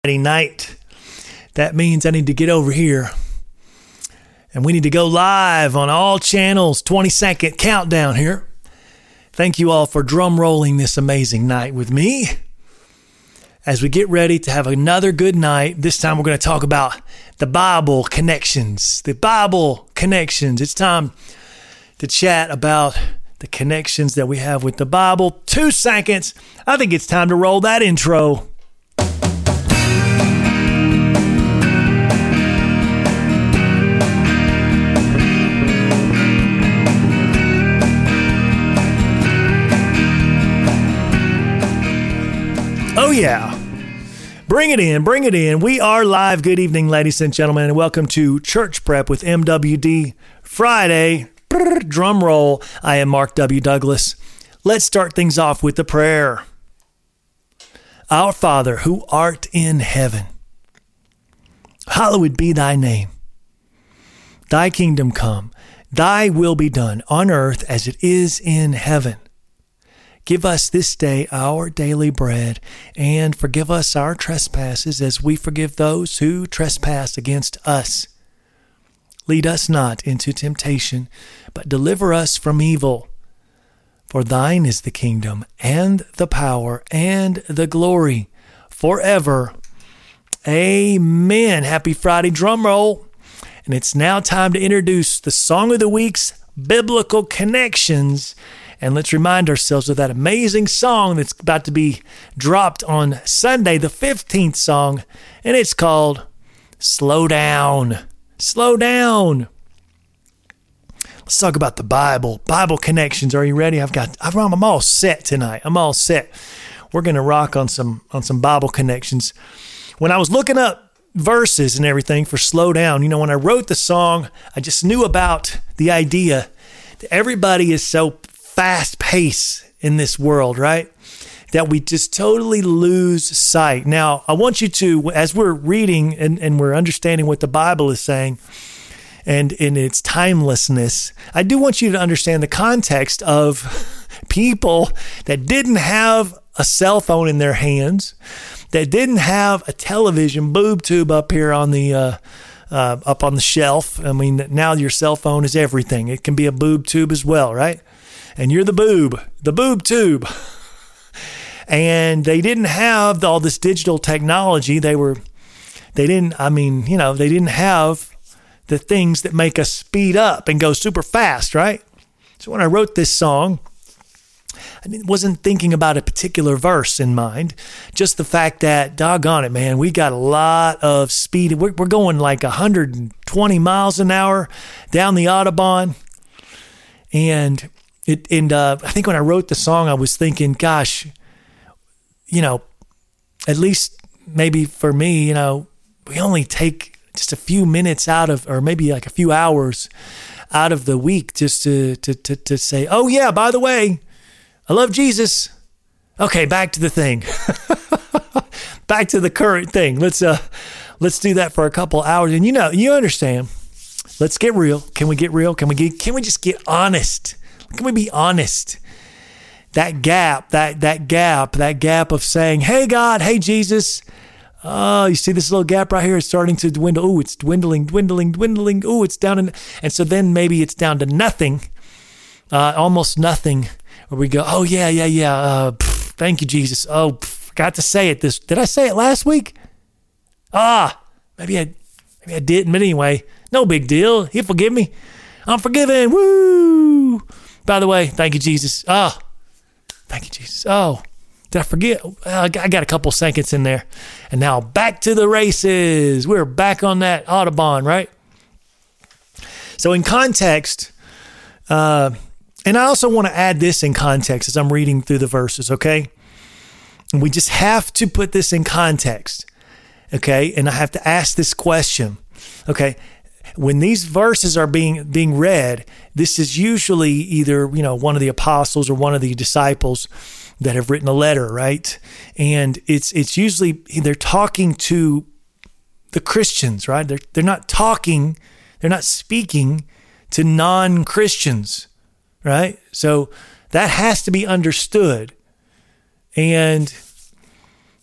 Friday night. That means I need to get over here and we need to go live on all channels. 20-second countdown here. Thank you all for drum rolling this amazing night with me as we get ready to have another good night. This time we're going to talk about the Bible connections. The Bible connections. It's time to chat about the connections that we have with the Bible. 2 seconds. I think it's time to roll that intro. Oh, yeah. Bring it in. Bring it in. We are live. Good evening, ladies and gentlemen, and welcome to Church Prep with MWD Friday. Drum roll. I am Mark W. Douglas. Let's start things off with the prayer. Our Father, who art in heaven, hallowed be thy name. Thy kingdom come. Thy will be done on earth as it is in heaven. Give us this day our daily bread, and forgive us our trespasses as we forgive those who trespass against us. Lead us not into temptation, but deliver us from evil. For thine is the kingdom, and the power, and the glory, forever. Amen. Happy Friday, drum roll. And it's now time to introduce the Song of the Week's Biblical Connections. And let's remind ourselves of that amazing song that's about to be dropped on Sunday, the 15th song, and it's called Slow Down. Slow Down. Let's talk about the Bible. Bible connections. Are you ready? I'm all set tonight. I'm all set. We're going to rock on some Bible connections. When I was looking up verses and everything for Slow Down, when I wrote the song, I just knew about the idea that everybody is so fast pace in this world, right? That we just totally lose sight. Now, I want you to, as we're reading and we're understanding what the Bible is saying and in its timelessness, I do want you to understand the context of people that didn't have a cell phone in their hands, that didn't have a television boob tube up here on the up on the shelf. I mean, now your cell phone is everything. It can be a boob tube as well, right? And you're the boob tube. And they didn't have all this digital technology. They didn't have the things that make us speed up and go super fast, right? So when I wrote this song, I wasn't thinking about a particular verse in mind, just the fact that, doggone it, man, we got a lot of speed. We're going like 120 miles an hour down the Autobahn. And I think when I wrote the song, I was thinking, gosh, at least maybe for me, we only take just a few minutes out of, or maybe like a few hours out of the week just to say, oh yeah, by the way, I love Jesus. Okay, back to the thing. Back to the current thing. Let's do that for a couple hours. And you understand. Let's get real. Can we get real? Can we just get honest? Can we be honest? That gap of saying, hey God, hey Jesus. Oh, you see this little gap right here? It's starting to dwindle. Oh, it's dwindling. Oh, it's down. And so then maybe it's down to nothing, almost nothing. Where we go, oh yeah. Thank you, Jesus. Oh, forgot to say it. Did I say it last week? Maybe I didn't. But anyway, no big deal. He'll forgive me. I'm forgiven. Woo! By the way, thank you, Jesus. Thank you, Jesus. Oh, did I forget? I got a couple seconds in there. And now back to the races. We're back on that Autobahn, right? So in context, and I also want to add this in context as I'm reading through the verses, okay? And we just have to put this in context, okay? And I have to ask this question, okay? When these verses are being read, this is usually either, one of the apostles or one of the disciples that have written a letter, right? And it's usually, they're talking to the Christians, right? They're not speaking to non-Christians, right? So that has to be understood. And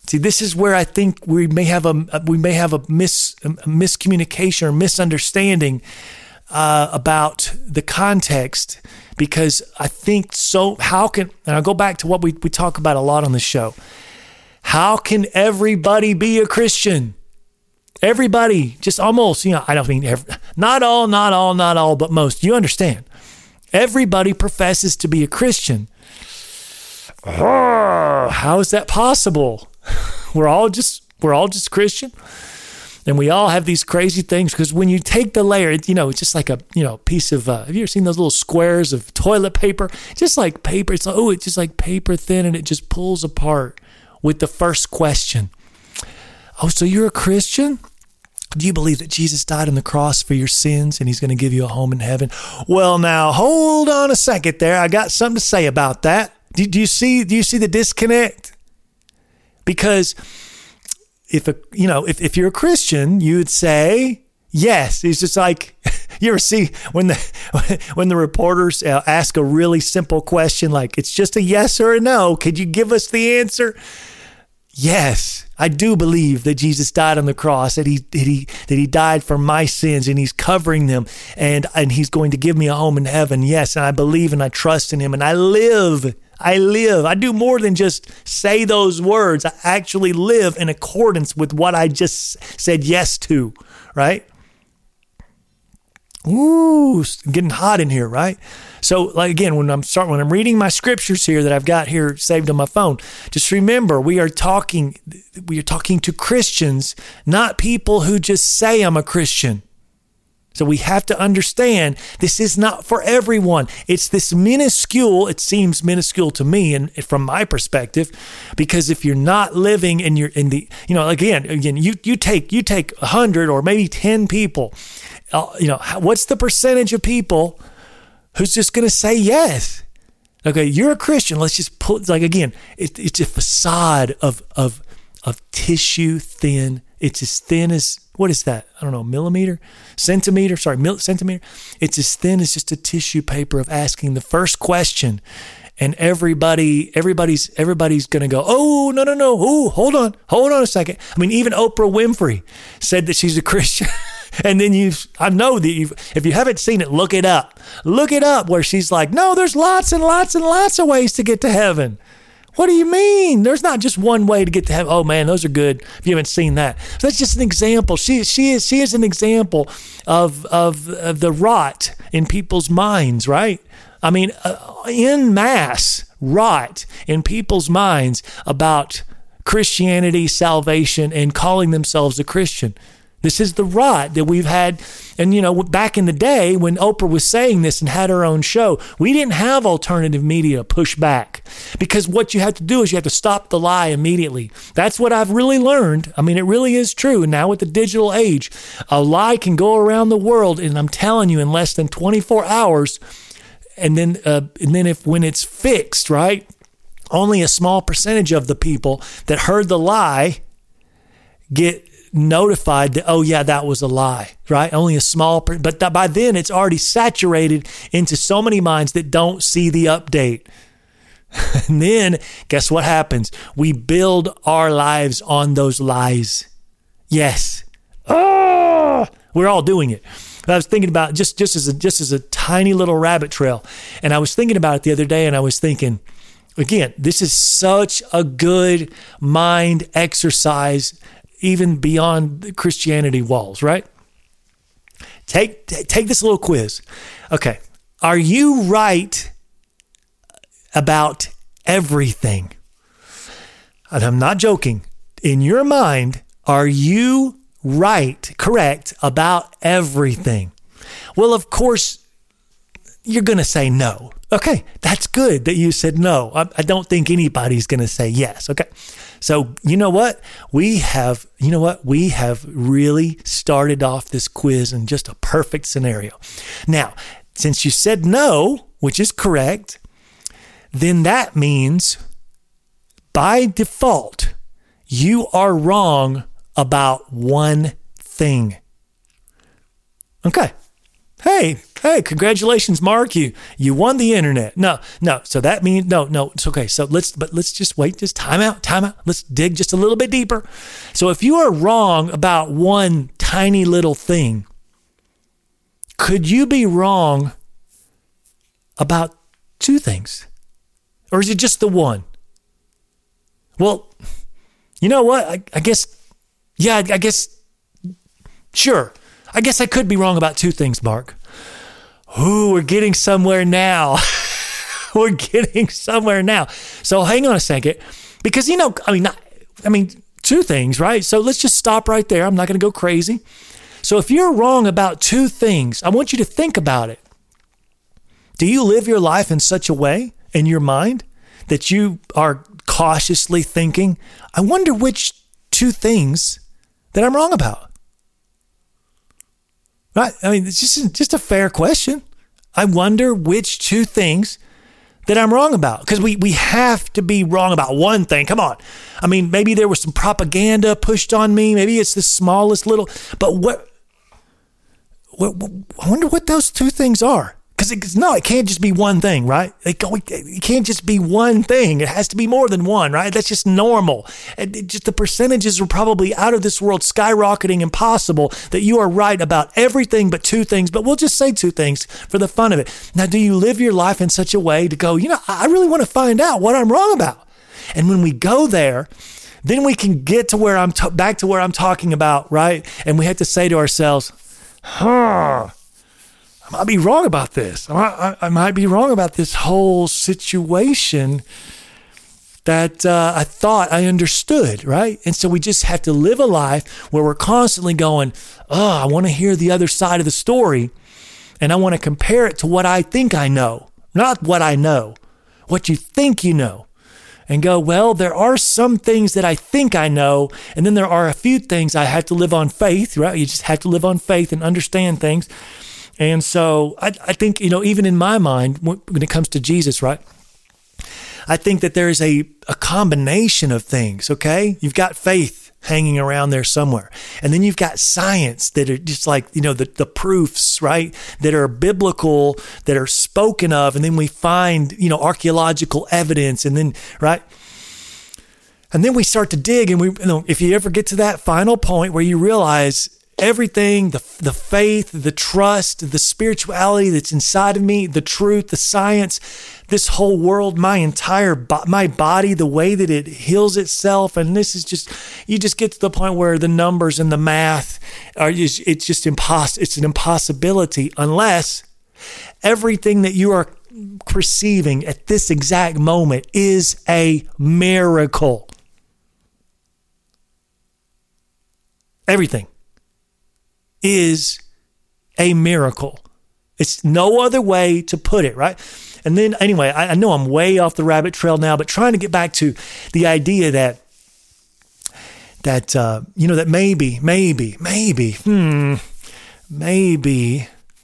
See, this is where I think we may have a miscommunication or misunderstanding about the context, because I think and I'll go back to what we talk about a lot on the show. How can everybody be a Christian? Everybody, just almost, I don't mean not all, but most. You understand? Everybody professes to be a Christian. How is that possible? We're all just Christian, and we all have these crazy things, because when you take the layer, it's just like a piece of. Have you ever seen those little squares of toilet paper? Just like paper. It's just like paper thin, and it just pulls apart with the first question. Oh, so you're a Christian? Do you believe that Jesus died on the cross for your sins and he's going to give you a home in heaven? Well, now hold on a second there. I got something to say about that. Do you see the disconnect? Because if you're a Christian, you'd say yes. It's just like, you ever see when the reporters ask a really simple question, like it's just a yes or a no. Could you give us the answer? Yes, I do believe that Jesus died on the cross, that he died for my sins, and he's covering them, and he's going to give me a home in heaven. Yes, and I believe and I trust in him, and I live. I do more than just say those words. I actually live in accordance with what I just said yes to, right? Ooh, it's getting hot in here, right? So, like, again, when I'm reading my scriptures here that I've got here saved on my phone, just remember we are talking to Christians, not people who just say I'm a Christian. So we have to understand this is not for everyone. It's this minuscule. It seems minuscule to me, and from my perspective, because if you're not living and you're in the, again, you take 100 or maybe 10 people. What's the percentage of people who's just going to say yes? Okay, you're a Christian. Let's just put, again, it's a facade of tissue thin. It's as thin as, what is that? I don't know, centimeter. It's as thin as just a tissue paper of asking the first question. And everybody's going to go, oh, no. Oh, hold on a second. I mean, even Oprah Winfrey said that she's a Christian. And then I know that if you haven't seen it, look it up. Look it up where she's like, no, there's lots and lots and lots of ways to get to heaven. What do you mean? There's not just one way to get to heaven. Oh man, those are good. If you haven't seen that, so that's just an example. She is an example of the rot in people's minds, right? I mean, en masse rot in people's minds about Christianity, salvation, and calling themselves a Christian. This is the rot that we've had. And, back in the day when Oprah was saying this and had her own show, we didn't have alternative media to push back, because what you have to do is you have to stop the lie immediately. That's what I've really learned. I mean, it really is true. And now with the digital age, a lie can go around the world, and I'm telling you, in less than 24 hours. And then when it's fixed, right, only a small percentage of the people that heard the lie get notified that, oh yeah, that was a lie, right? Only a small, but by then it's already saturated into so many minds that don't see the update. And then guess what happens? We build our lives on those lies. Yes. We're all doing it. I was thinking about just as a tiny little rabbit trail. And I was thinking about it the other day, and I was thinking, again, this is such a good mind exercise, even beyond the Christianity walls, right? Take this little quiz. Okay. Are you right about everything? And I'm not joking. In your mind, are you correct about everything? Well, of course, you're going to say no. Okay, that's good that you said no. I don't think anybody's going to say yes. Okay, so you know what? We have really started off this quiz in just a perfect scenario. Now, since you said no, which is correct, then that means by default, you are wrong about one thing. Okay. Hey, Hey, congratulations, Mark. You won the internet. No. So that means no. It's okay. So let's just wait. Just time out. Let's dig just a little bit deeper. So if you are wrong about one tiny little thing, could you be wrong about two things? Or is it just the one? Well, you know what? I guess, sure. I guess I could be wrong about two things, Mark. Ooh, we're getting somewhere now. We're getting somewhere now. So hang on a second. Because, two things, right? So let's just stop right there. I'm not going to go crazy. So if you're wrong about two things, I want you to think about it. Do you live your life in such a way in your mind that you are cautiously thinking, I wonder which two things that I'm wrong about? Right? It's just a fair question. I wonder which two things that I'm wrong about. Because we have to be wrong about one thing. Come on. Maybe there was some propaganda pushed on me. Maybe it's the smallest little. But I wonder what those two things are. Because it can't just be one thing, right? It can't just be one thing. It has to be more than one, right? That's just normal. Just the percentages are probably out of this world, skyrocketing, impossible that you are right about everything but two things. But we'll just say two things for the fun of it. Now, do you live your life in such a way to go, I really want to find out what I'm wrong about? And when we go there, then we can get to where back to where I'm talking about, right? And we have to say to ourselves, I might be wrong about this. I might be wrong about this whole situation that I thought I understood, right? And so we just have to live a life where we're constantly going, I want to hear the other side of the story, and I want to compare it to what I think I know, not what I know, what you think you know. And go, well, there are some things that I think I know, and then there are a few things I have to live on faith, right? You just have to live on faith and understand things. And so I think, even in my mind, when it comes to Jesus, right, I think that there is a combination of things, okay? You've got faith hanging around there somewhere. And then you've got science that are just like, the proofs, right, that are biblical, that are spoken of. And then we find, archaeological evidence. And then, right? And then we start to dig. And if you ever get to that final point where you realize everything, the faith, the trust, the spirituality that's inside of me, the truth, the science, this whole world, my body, the way that it heals itself. And this is you just get to the point where the numbers and the math it's just impossible. It's an impossibility unless everything that you are perceiving at this exact moment is a miracle. Everything is a miracle. It's no other way to put it, right? And then anyway, I know I'm way off the rabbit trail now, but trying to get back to the idea that maybe,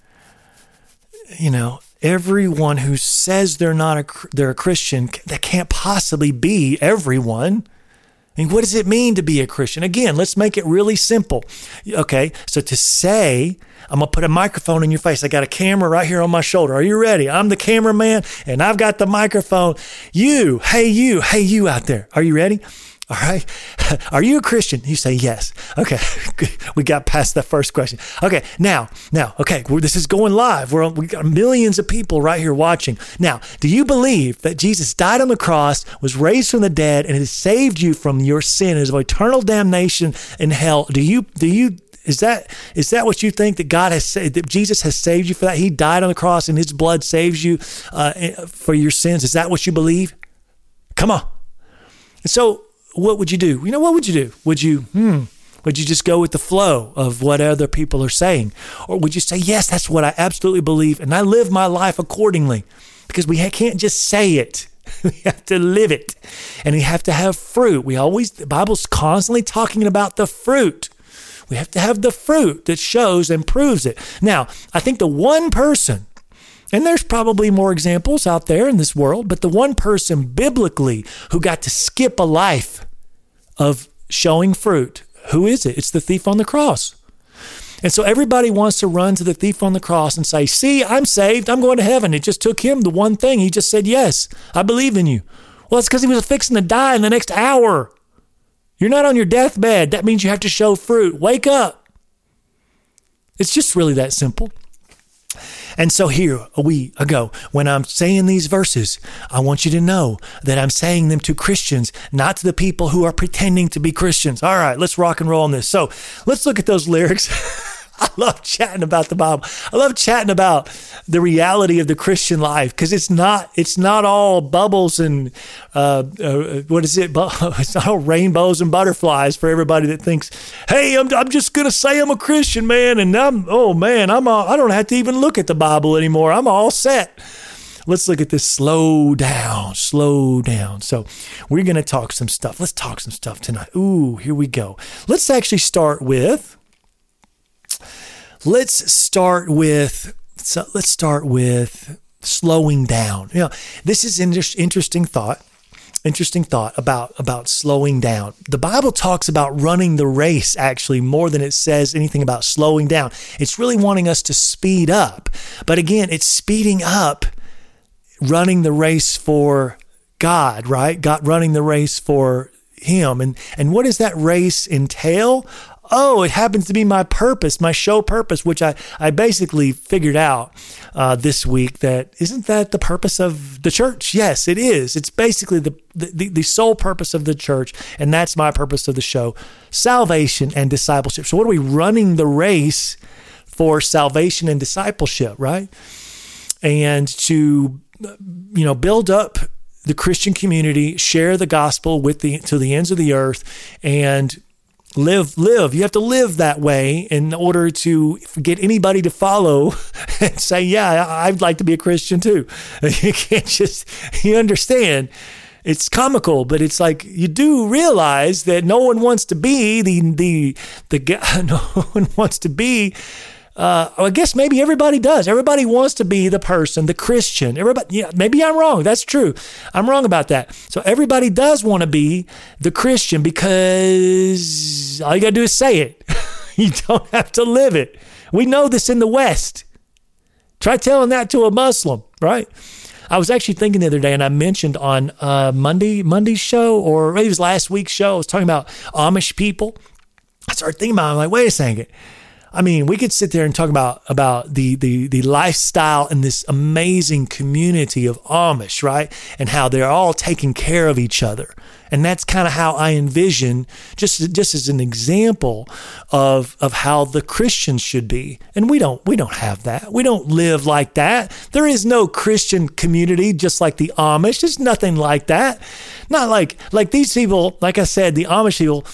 everyone who says they're a Christian, that can't possibly be everyone. What does it mean to be a Christian? Again, let's make it really simple. Okay, so to say, I'm going to put a microphone in your face. I got a camera right here on my shoulder. Are you ready? I'm the cameraman, and I've got the microphone. Hey you out there. Are you ready? All right. Are you a Christian? You say yes. Okay. We got past that first question. Okay. Now, okay. This is going live. We got millions of people right here watching. Now, do you believe that Jesus died on the cross, was raised from the dead, and has saved you from your sin of eternal damnation in hell? Is that what you think that God has said, that Jesus has saved you for that? He died on the cross and his blood saves you for your sins. Is that what you believe? Come on. And so, what would you do? What would you do? Would you just go with the flow of what other people are saying? Or would you say, yes, that's what I absolutely believe, and I live my life accordingly? Because we can't just say it. We have to live it. And we have to have fruit. The Bible's constantly talking about the fruit. We have to have the fruit that shows and proves it. Now, I think the one person, and there's probably more examples out there in this world, but the one person biblically who got to skip a life of showing fruit, who is it? It's the thief on the cross. And so everybody wants to run to the thief on the cross and say, see, I'm saved. I'm going to heaven. It just took him the one thing. He just said, yes, I believe in you. Well, it's because he was fixing to die in the next hour. You're not on your deathbed. That means you have to show fruit. Wake up. It's just really that simple. And so here we go. When I'm saying these verses, I want you to know that I'm saying them to Christians, not to the people who are pretending to be Christians. All right, let's rock and roll on this. So let's look at those lyrics. I love chatting about the Bible. I love chatting about the reality of the Christian life because it's not all bubbles and what is it? It's not all rainbows and butterflies for everybody that thinks, hey, I'm just gonna say I'm a Christian, man, and I don't have to even look at the Bible anymore. I'm all set. Let's look at this. Slow down. So we're gonna talk some stuff. Let's talk some stuff tonight. Ooh, here we go. Let's actually start with. Let's start with slowing down. This is interesting thought about slowing down. The Bible talks about running the race actually more than it says anything about slowing down. It's really wanting us to speed up. But again, it's speeding up, running the race for God, right? God running the race for him. And what does that race entail? Oh, it happens to be my purpose, my show purpose, which I basically figured out this week that isn't that the purpose of the church? Yes, it is. It's basically the sole purpose of the church, and that's my purpose of the show, salvation and discipleship. So what are we running the race for? Salvation and discipleship, right? And to build up the Christian community, share the gospel to the ends of the earth, and live. You have to live that way in order to get anybody to follow and say, yeah, I'd like to be a Christian too. You can't you understand. It's comical, but it's like you do realize that no one wants to be the guy. No one wants to be. I guess maybe everybody does. Everybody wants to be the person, the Christian. Everybody, yeah, maybe I'm wrong. That's true. I'm wrong about that. So everybody does want to be the Christian because all you got to do is say it. You don't have to live it. We know this in the West. Try telling that to a Muslim, right? I was actually thinking the other day, and I mentioned on Monday's show, or maybe it was last week's show, I was talking about Amish people. I started thinking about it. I'm like, wait a second. I mean, we could sit there and talk about the lifestyle in this amazing community of Amish, right? And how they're all taking care of each other. And that's kind of how I envision, just as an example of how the Christians should be. And we don't have that. We don't live like that. There is no Christian community just like the Amish. There's nothing like that. Not like these people, like I said, the Amish people,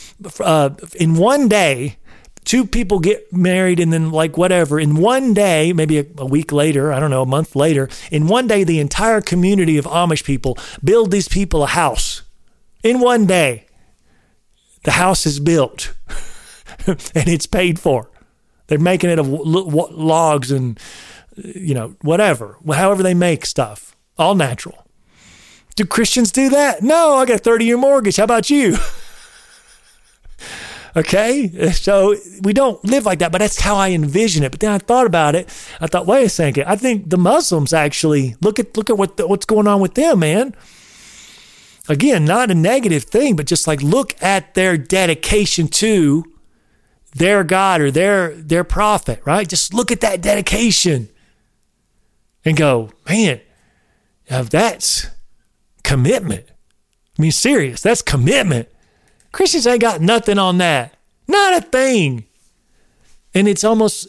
in one day, two people get married and then in one day, maybe a week later, I don't know, a month later, in one day, the entire community of Amish people build these people a house. In one day, the house is built and it's paid for. They're making it of logs and, whatever, however they make stuff, all natural. Do Christians do that? No, I got a 30-year mortgage. How about you? Okay, so we don't live like that, but that's how I envision it. But then I thought about it. I thought, wait a second. I think the Muslims actually look at what's going on with them, man. Again, not a negative thing, but just look at their dedication to their God or their prophet, right? Just look at that dedication and go, man, that's commitment. I mean, serious, that's commitment. Christians ain't got nothing on that. Not a thing. And is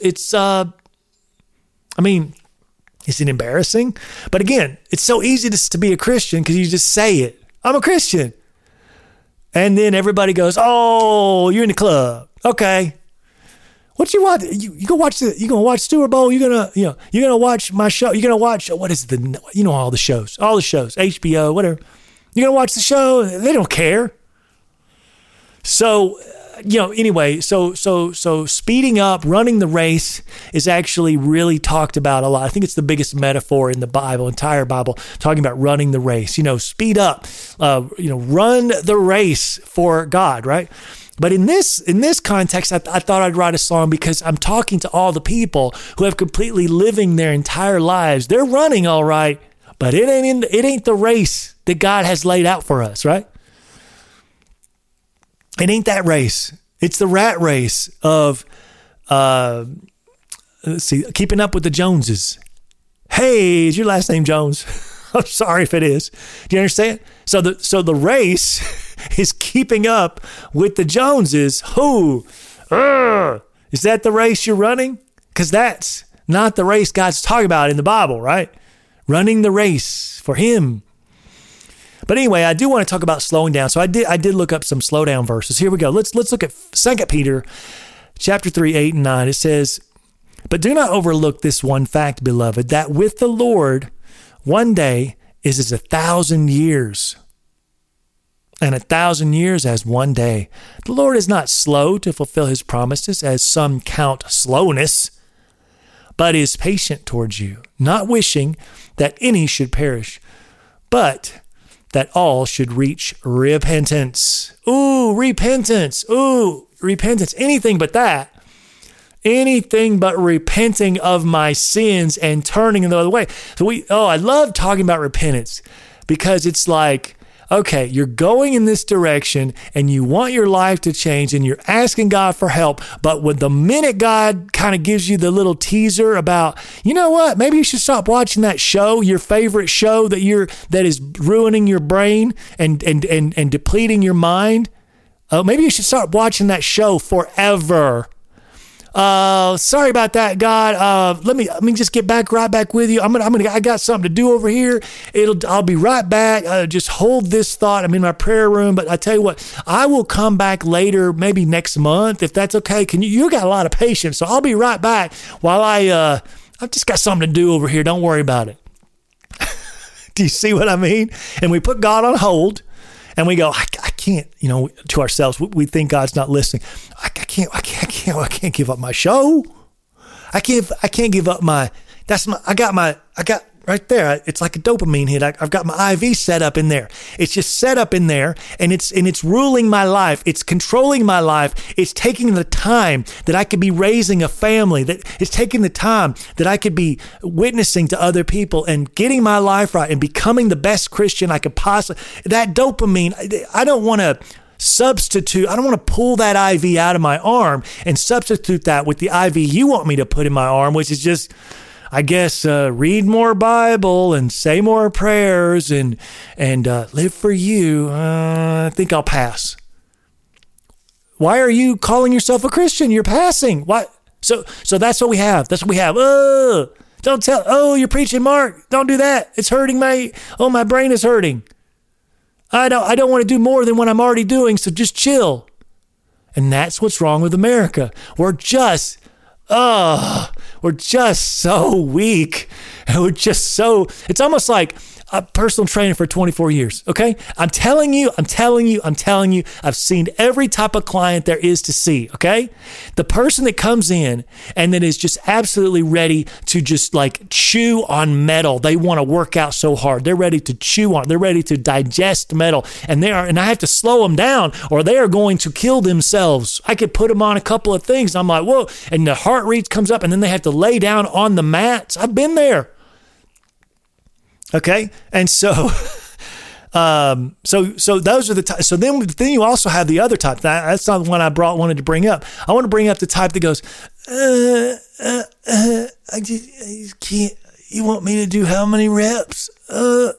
it embarrassing? But again, it's so easy to be a Christian because you just say it. I'm a Christian. And then everybody goes, oh, you're in the club. Okay. What you want? You gonna watch Super Bowl? You're gonna watch my show. You're gonna watch, what is all the shows, HBO, whatever. You're gonna watch the show. They don't care. So, anyway, so speeding up, running the race is actually really talked about a lot. I think it's the biggest metaphor in the Bible, entire Bible, talking about running the race. Speed up, run the race for God, right? But in this context, I thought I'd write a song because I'm talking to all the people who have completely living their entire lives. They're running all right, but it ain't the race that God has laid out for us, right? It ain't that race. It's the rat race of keeping up with the Joneses. Hey, is your last name Jones? I'm sorry if it is. Do you understand? So the race is keeping up with the Joneses. Who? Is that the race you're running? Because that's not the race God's talking about in the Bible, right? Running the race for Him. But anyway, I do want to talk about slowing down. So I did look up some slow down verses. Here we go. Let's look at 2 Peter chapter 3, 8 and 9. It says, "But do not overlook this one fact, beloved, that with the Lord, one day is as 1,000 years, and 1,000 years as one day. The Lord is not slow to fulfill His promises, as some count slowness, but is patient towards you, not wishing that any should perish, but that all should reach repentance." Ooh, repentance. Ooh, repentance. Anything but that. Anything but repenting of my sins and turning the other way. So I love talking about repentance because it's like, okay, you're going in this direction and you want your life to change and you're asking God for help. But when the minute God kind of gives you the little teaser about, you know what, maybe you should stop watching that show, your favorite show that is ruining your brain and depleting your mind. Maybe you should start watching that show forever. Sorry about that, God. Let me just get right back with you. I got something to do over here. I'll be right back. Just hold this thought. I'm in my prayer room, but I tell you what, I will come back later, maybe next month, if that's okay. You got a lot of patience, so I'll be right back while I've just got something to do over here. Don't worry about it. Do you see what I mean? And we put God on hold. And we go, I can't, to ourselves, we think God's not listening. I can't give up my show. I can't give up I got right there. It's like a dopamine hit. I've got my IV set up in there. It's just set up in there and it's ruling my life. It's controlling my life. It's taking the time that I could be raising a family, that it's taking the time that I could be witnessing to other people and getting my life right and becoming the best Christian I could possibly. That dopamine, I don't want to pull that IV out of my arm and substitute that with the IV you want me to put in my arm, which is just, I guess, read more Bible and say more prayers and live for you. I think I'll pass. Why are you calling yourself a Christian? You're passing. Why? So that's what we have. That's what we have. Don't tell. Oh, you're preaching, Mark. Don't do that. It's hurting my brain is hurting. I don't want to do more than what I'm already doing. So just chill. And that's what's wrong with America. We're just so weak. It's almost like a personal trainer for 24 years. Okay. I'm telling you, I've seen every type of client there is to see. Okay. The person that comes in and that is just absolutely ready to just like chew on metal. They want to work out so hard. They're ready to chew on it. They're ready to digest metal and I have to slow them down or they are going to kill themselves. I could put them on a couple of things. I'm like, whoa. And the heart rate comes up and then they have to lay down on the mats. I've been there. Okay. And so those are the types. So then you also have the other type. That's not the one I wanted to bring up. I want to bring up the type that goes, I just can't, you want me to do how many reps? Hold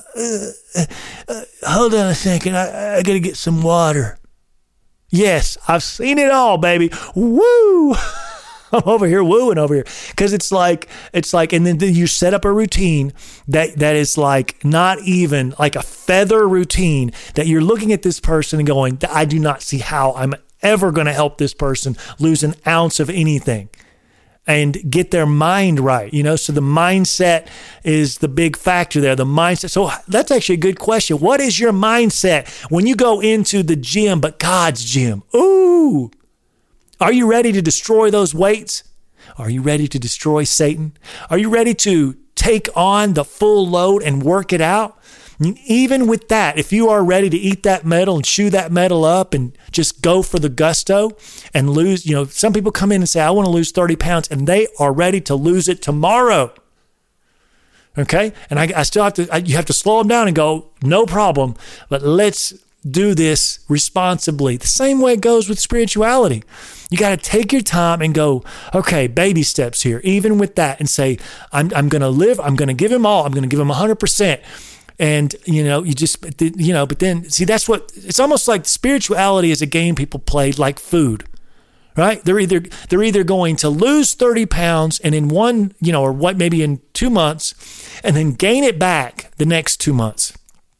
on a second. I got to get some water. Yes. I've seen it all, baby. Woo. I'm over here wooing over here because it's like, and then you set up a routine that is like not even like a feather routine that you're looking at this person and going, I do not see how I'm ever going to help this person lose an ounce of anything and get their mind right. So the mindset is the big factor there, the mindset. So that's actually a good question. What is your mindset when you go into the gym, but God's gym? Ooh. Are you ready to destroy those weights? Are you ready to destroy Satan? Are you ready to take on the full load and work it out? Even with that, if you are ready to eat that metal and chew that metal up and just go for the gusto and lose, some people come in and say, I want to lose 30 pounds, and they are ready to lose it tomorrow. Okay? And I still have to, you have to slow them down and go, no problem, but let's do this responsibly. The same way it goes with spirituality. You got to take your time and go, okay, baby steps here, even with that, and say, I'm going to live, I'm going to give him all, I'm going to give him 100%. And, but then, see, that's what, it's almost like spirituality is a game people play like food, right? They're either going to lose 30 pounds and in one, or what, maybe in 2 months, and then gain it back the next 2 months.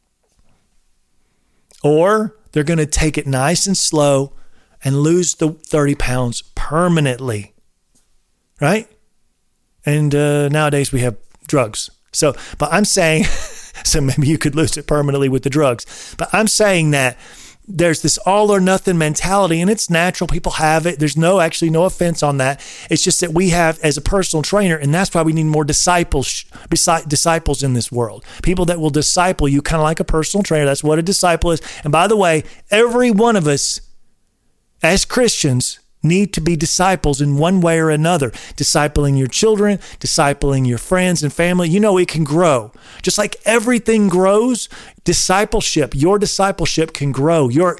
Or they're going to take it nice and slow and lose the 30 pounds permanently, right? And nowadays we have drugs. But I'm saying, so maybe you could lose it permanently with the drugs. But I'm saying that there's this all or nothing mentality, and it's natural. People have it. There's no offense on that. It's just that we have as a personal trainer, and that's why we need more disciples in this world. People that will disciple you kind of like a personal trainer. That's what a disciple is. And by the way, every one of us as Christians need to be disciples in one way or another. Discipling your children, discipling your friends and family. It can grow. Just like everything grows, your discipleship can grow. Your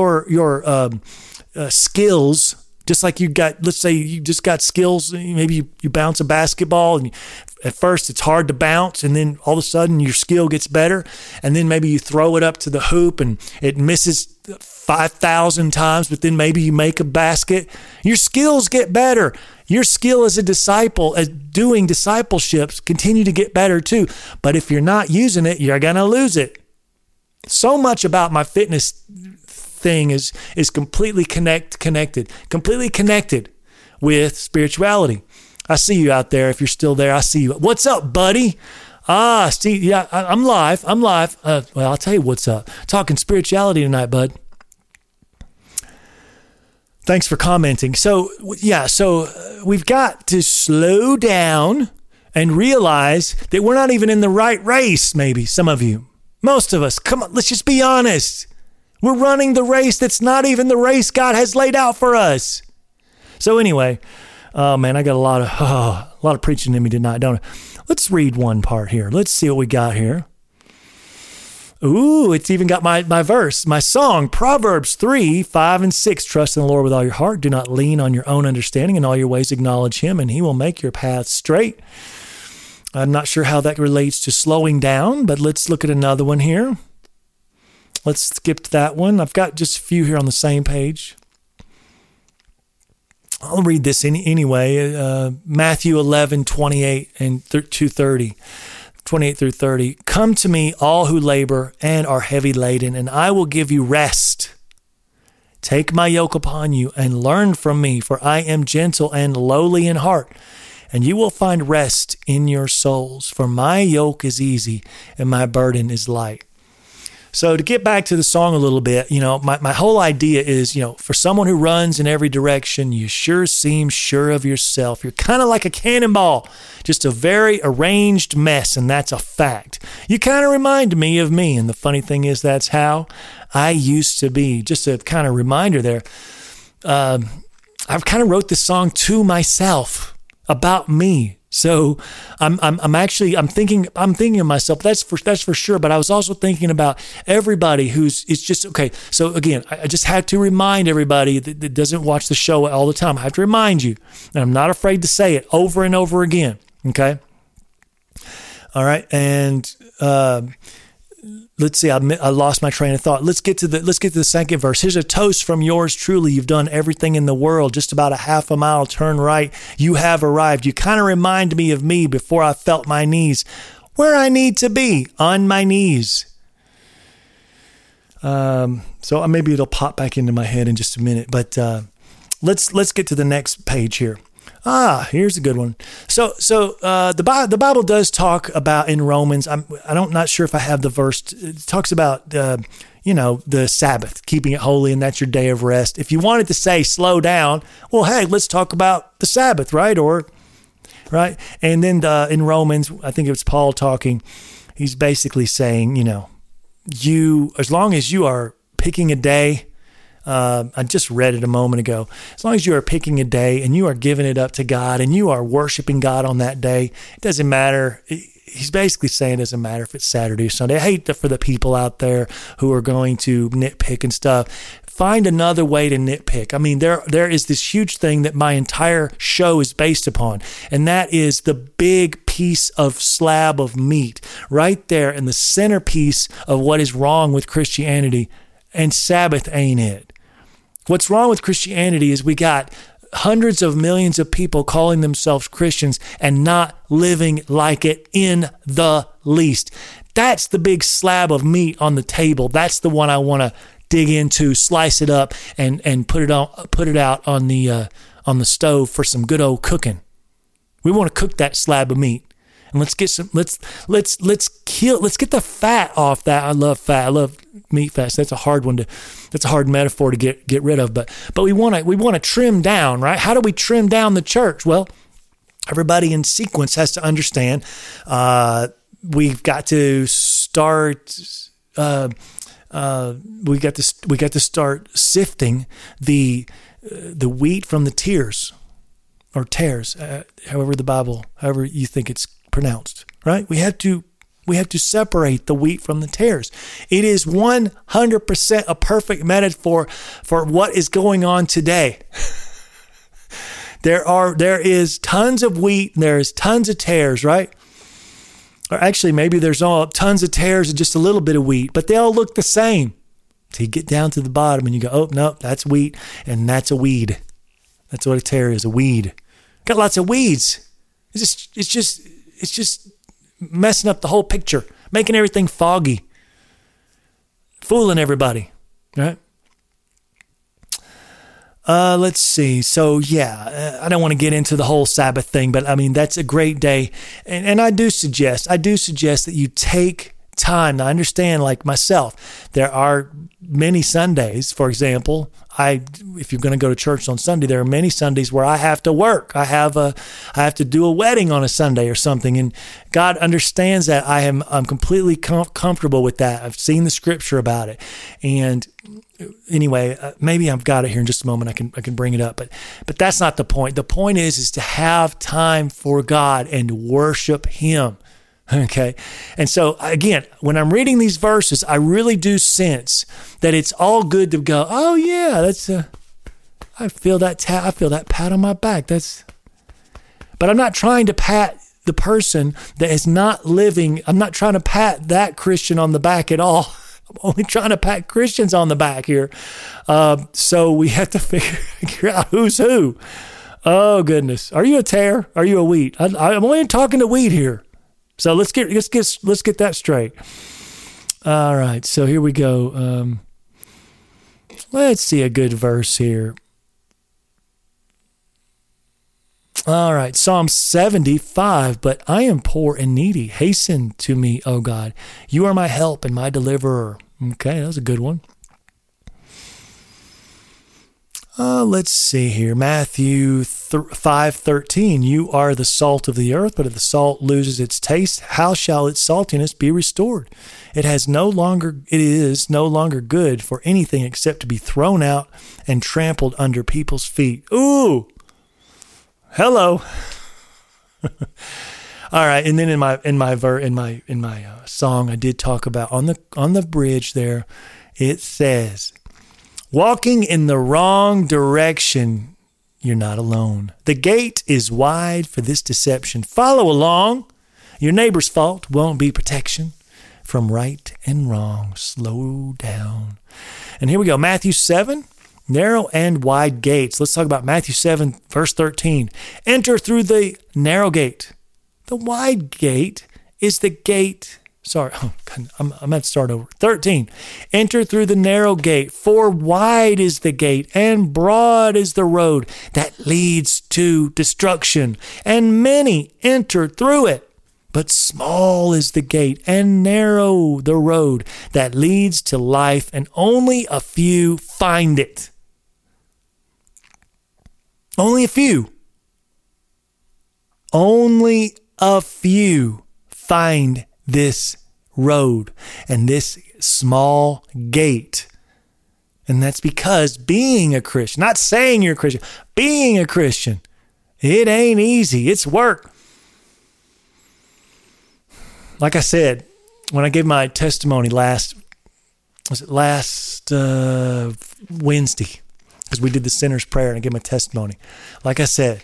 skills, just like let's say you just got skills, maybe you bounce a basketball and at first it's hard to bounce, and then all of a sudden your skill gets better, and then maybe you throw it up to the hoop and it misses 5,000 times, but then maybe you make a basket. Your skills get better. Your skill as a disciple, as doing discipleships, continue to get better too. But if you're not using it, you're going to lose it. So much about my fitness thing is completely connected with spirituality. I see you out there. If you're still there, I see you. What's up, buddy? Steve, yeah, I'm live. Well, I'll tell you what's up. Talking spirituality tonight, bud. Thanks for commenting. So we've got to slow down and realize that we're not even in the right race, maybe, some of you. Most of us. Come on, let's just be honest. We're running the race that's not even the race God has laid out for us. So anyway, oh man, I got a lot of preaching in me tonight, don't I? Let's read one part here. Let's see what we got here. Ooh, it's even got my verse, my song, Proverbs 3, 5, and 6. Trust in the Lord with all your heart. Do not lean on your own understanding. In all your ways acknowledge him, and he will make your path straight. I'm not sure how that relates to slowing down, but let's look at another one here. Let's skip that one. I've got just a few here on the same page. I'll read this anyway. Matthew 11, 28 and 2:30. 28 through 30. Come to me, all who labor and are heavy laden, and I will give you rest. Take my yoke upon you and learn from me, for I am gentle and lowly in heart, and you will find rest in your souls. For my yoke is easy and my burden is light. So to get back to the song a little bit, my whole idea is, for someone who runs in every direction, you sure seem sure of yourself. You're kind of like a cannonball, just a very arranged mess, and that's a fact. You kind of remind me of me, and the funny thing is that's how I used to be. Just a kind of reminder there. I've kind of wrote this song to myself about me. So I'm thinking of myself. That's for sure. But I was also thinking about everybody it's just okay. So again, I just had to remind everybody that doesn't watch the show all the time. I have to remind you, and I'm not afraid to say it over and over again. Okay. All right. And let's see. I lost my train of thought. Let's get to the second verse. Here's a toast from yours truly. You've done everything in the world. Just about a half a mile. Turn right. You have arrived. You kind of remind me of me before I felt my knees. Where I need to be, on my knees. So maybe it'll pop back into my head in just a minute. But let's get to the next page here. Here's a good one. So the Bible does talk about in Romans. I'm not sure if I have the verse. It talks about the Sabbath, keeping it holy, and that's your day of rest. If you wanted to say slow down, well, hey, let's talk about the Sabbath, right? And then in Romans, I think it was Paul talking. he's basically saying, as long as you are picking a day, I just read it a moment ago. As long as you are picking a day and you are giving it up to God and you are worshiping God on that day, it doesn't matter. He's basically saying it doesn't matter if it's Saturday or Sunday. I hate for the people out there who are going to nitpick and stuff. Find another way to nitpick. I mean, there is this huge thing that my entire show is based upon, and that is the big piece of slab of meat right there in the centerpiece of what is wrong with Christianity, and Sabbath ain't it. What's wrong with Christianity is we got hundreds of millions of people calling themselves Christians and not living like it in the least. That's the big slab of meat on the table. That's the one I want to dig into, slice it up, and put it out on the stove for some good old cooking. We want to cook that slab of meat. And let's get the fat off that. I love fat. I love meat fat. So that's a hard metaphor to get rid of. But we want to trim down, right? How do we trim down the church? Well, everybody in sequence has to understand. We've got to start. We got to start sifting the wheat from the tears, or tares, however you think it's pronounced, right? We have to separate the wheat from the tares. It is 100% a perfect metaphor for what is going on today. There is tons of wheat and there is tons of tares, right? Or actually, maybe there's tons of tares and just a little bit of wheat, but they all look the same. So you get down to the bottom and you go, oh, no, that's wheat and that's a weed. That's what a tare is, a weed. Got lots of weeds. It's just messing up the whole picture, making everything foggy, fooling everybody, right? Let's see. So I don't want to get into the whole Sabbath thing, but I mean, that's a great day. And I do suggest that you take time. Now, I understand, like myself, there are many Sundays, for example, if you're going to go to church on Sunday, there are many Sundays where I have to work. I have to do a wedding on a Sunday or something, and God understands that. I'm completely comfortable with that. I've seen the scripture about it, and anyway, maybe I've got it here in just a moment. I can bring it up, but that's not the point. The point is to have time for God and worship Him. Okay. And so again, when I'm reading these verses, I really do sense that it's all good to go, oh yeah, I feel that pat on my back. But I'm not trying to pat the person that is not living. I'm not trying to pat that Christian on the back at all. I'm only trying to pat Christians on the back here. So we have to figure out who's who. Oh goodness. Are you a tare? Are you a wheat? I'm only talking to wheat here. So let's get that straight. All right, so here we go. Let's see a good verse here. All right, Psalm 75, but I am poor and needy. Hasten to me, O God. You are my help and my deliverer. Okay, that was a good one. Let's see here. Matthew 5:13. You are the salt of the earth, but if the salt loses its taste, how shall its saltiness be restored? It is no longer good for anything except to be thrown out and trampled under people's feet. Ooh, hello. All right, and then in my song, I did talk about on the bridge there. It says, walking in the wrong direction, you're not alone. The gate is wide for this deception. Follow along. Your neighbor's fault won't be protection from right and wrong. Slow down. And here we go. Matthew 7, narrow and wide gates. Let's talk about Matthew 7, verse 13. Enter through the narrow gate. The wide gate is the gate. Sorry, I'm going to start over. 13, enter through the narrow gate, for wide is the gate and broad is the road that leads to destruction, and many enter through it. But small is the gate and narrow the road that leads to life, and only a few find it. Only a few. Only a few find this road and this small gate. And that's because being a Christian, not saying you're a Christian, being a Christian, it ain't easy. It's work. Like I said, when I gave my testimony last Wednesday, because we did the sinner's prayer and I gave my testimony. Like I said,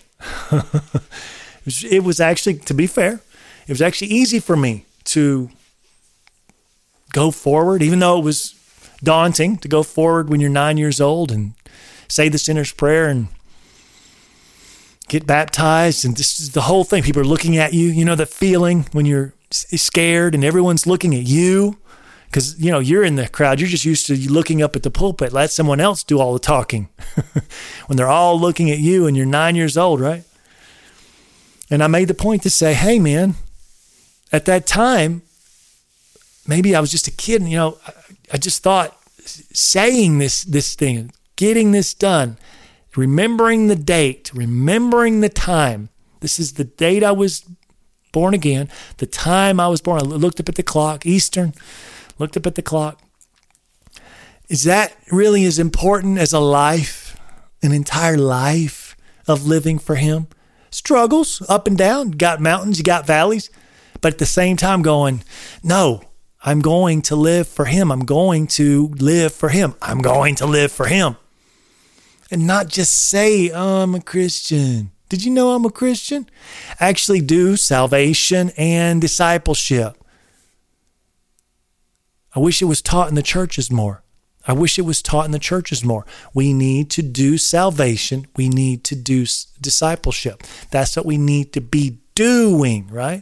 it was actually, to be fair, it was actually easy for me to go forward, even though it was daunting to go forward when you're 9 years old and say the sinner's prayer and get baptized. And this is the whole thing. People are looking at you. You know, the feeling when you're scared and everyone's looking at you because, you know, you're in the crowd. You're just used to looking up at the pulpit. Let someone else do all the talking when they're all looking at you and you're 9 years old, right? And I made the point to say, hey, man, at that time, maybe I was just a kid and, you know, I just thought saying this thing, getting this done, remembering the date, remembering the time. This is the date I was born again, the time I was born. I looked up at the clock, Eastern, looked up at the clock. Is that really as important as a life, an entire life of living for Him? Struggles, up and down, you got mountains, you got valleys, but at the same time going, no, I'm going to live for Him. I'm going to live for Him. I'm going to live for Him. And not just say, oh, I'm a Christian. Did you know I'm a Christian? Actually do salvation and discipleship. I wish it was taught in the churches more. We need to do salvation. We need to do discipleship. That's what we need to be doing, right?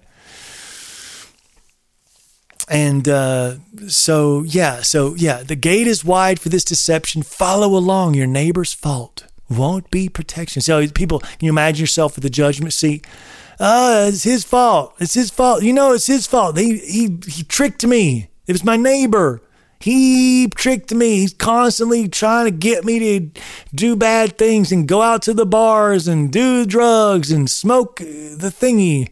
And so the gate is wide for this deception. Follow along. Your neighbor's fault won't be protection. So people, can you imagine yourself at the judgment seat? It's his fault. It's his fault. You know, it's his fault. He tricked me. It was my neighbor. He tricked me. He's constantly trying to get me to do bad things and go out to the bars and do drugs and smoke the thingy.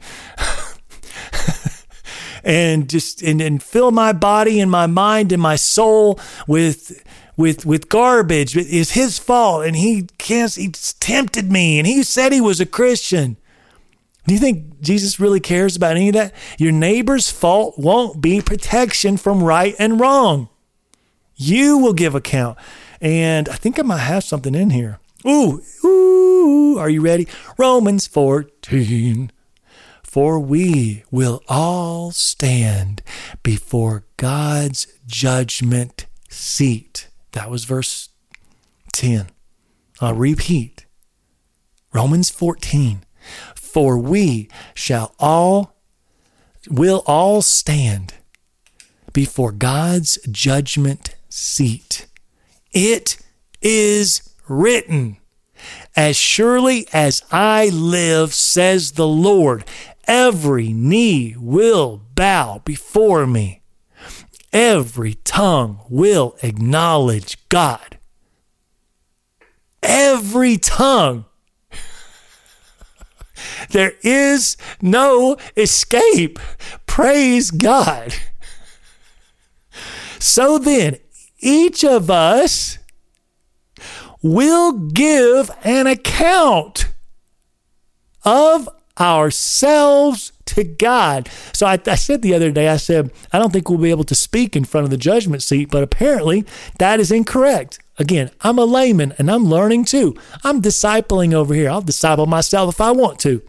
And just and fill my body and my mind and my soul with garbage. It's his fault, and he tempted me, and he said he was a Christian. Do you think Jesus really cares about any of that? Your neighbor's fault won't be protection from right and wrong. You will give account. And I think I might have something in here. Ooh, are you ready? Romans 14. For we will all stand before God's judgment seat. That was verse 10. I'll repeat. Romans 14. For we will all stand before God's judgment seat. It is written, as surely as I live, says the Lord, every knee will bow before me. Every tongue will acknowledge God. Every tongue. There is no escape. Praise God. So then, each of us will give an account of ourselves to God. So I said the other day, I said, I don't think we'll be able to speak in front of the judgment seat, but apparently that is incorrect. Again, I'm a layman and I'm learning too. I'm discipling over here. I'll disciple myself if I want to.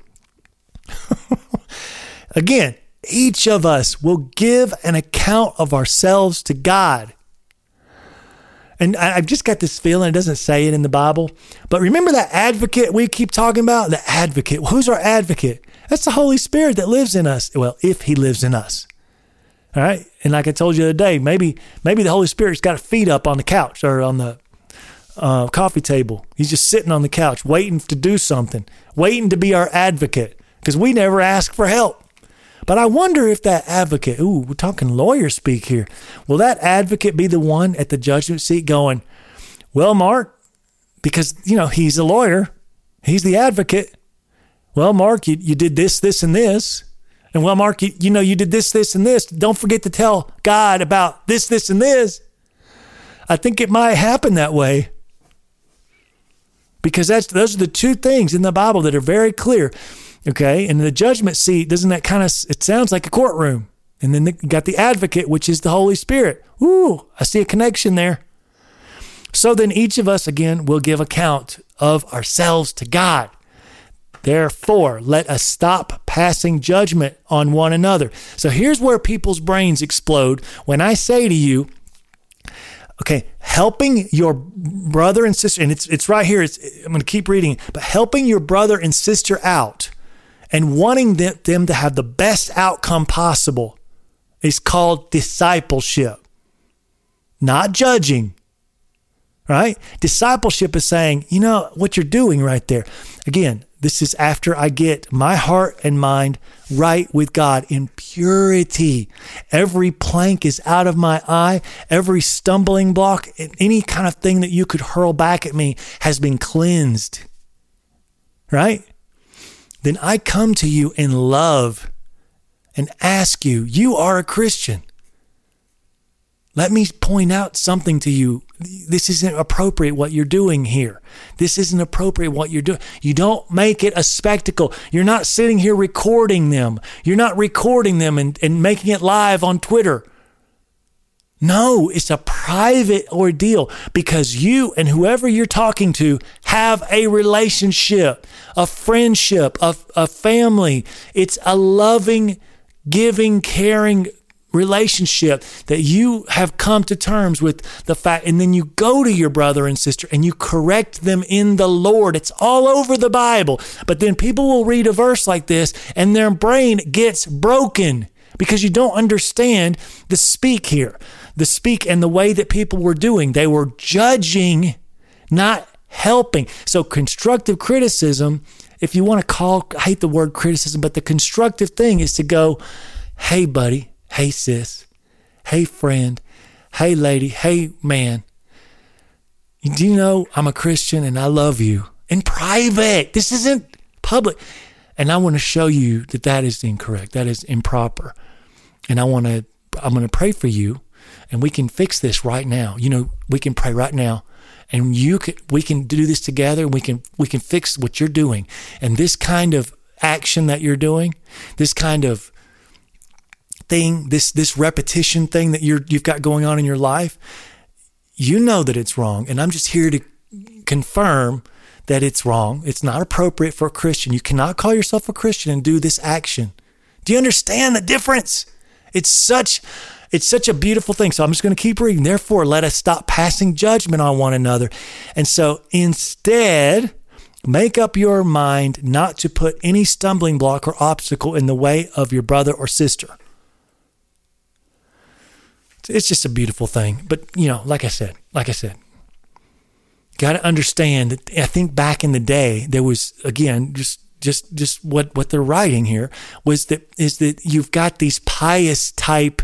Again, each of us will give an account of ourselves to God. And I've just got this feeling, it doesn't say it in the Bible, but remember that advocate we keep talking about? The advocate. Well, who's our advocate? That's the Holy Spirit that lives in us. Well, if He lives in us. All right. And like I told you the other day, maybe the Holy Spirit's got a feet up on the couch or on the coffee table. He's just sitting on the couch waiting to do something, waiting to be our advocate because we never ask for help. But I wonder if that advocate, we're talking lawyer speak here. Will that advocate be the one at the judgment seat going, well, Mark, because, he's a lawyer. He's the advocate. Well, Mark, you did this, this, and this. And well, Mark, you know, you did this, this, and this. Don't forget to tell God about this, this, and this. I think it might happen that way. Because those are the two things in the Bible that are very clear. Okay. And the judgment seat, doesn't that kind of, it sounds like a courtroom. And then you got the advocate, which is the Holy Spirit. Ooh, I see a connection there. So then each of us, again, will give account of ourselves to God. Therefore, let us stop passing judgment on one another. So here's where people's brains explode when I say to you, okay, helping your brother and sister, and it's right here, I'm going to keep reading, but helping your brother and sister out and wanting them to have the best outcome possible is called discipleship, not judging, right? Discipleship is saying, you know, what you're doing right there. Again, this is after I get my heart and mind right with God in purity. Every plank is out of my eye. Every stumbling block, any kind of thing that you could hurl back at me has been cleansed, right? Then I come to you in love and ask you, you are a Christian. Let me point out something to you. This isn't appropriate what you're doing here. This isn't appropriate what you're doing. You don't make it a spectacle. You're not sitting here recording them. You're not recording them and making it live on Twitter. No, it's a private ordeal because you and whoever you're talking to have a relationship, a friendship, a family. It's a loving, giving, caring relationship that you have come to terms with the fact, and then you go to your brother and sister and you correct them in the Lord. It's all over the Bible. But then people will read a verse like this and their brain gets broken because you don't understand the speak here. The speak and the way that people were doing. They were judging, not helping. So constructive criticism, if you want to I hate the word criticism, but the constructive thing is to go, hey buddy, hey sis, hey friend, hey lady, hey man, do you know I'm a Christian and I love you in private. This isn't public. And I want to show you that that is incorrect. That is improper. And I'm going to pray for you and we can fix this right now. You know, we can pray right now and we can do this together and we can fix what you're doing. And this kind of action that you're doing, this kind of thing, this repetition thing that you've got going on in your life, you know that it's wrong. And I'm just here to confirm that it's wrong. It's not appropriate for a Christian. You cannot call yourself a Christian and do this action. Do you understand the difference? It's such a beautiful thing. So I'm just going to keep reading. Therefore, let us stop passing judgment on one another. And so instead, make up your mind not to put any stumbling block or obstacle in the way of your brother or sister. It's just a beautiful thing. But, you know, like I said, got to understand that I think back in the day, there was, again, just what they're writing here is that you've got these pious type,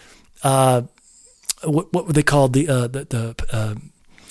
what were they called? The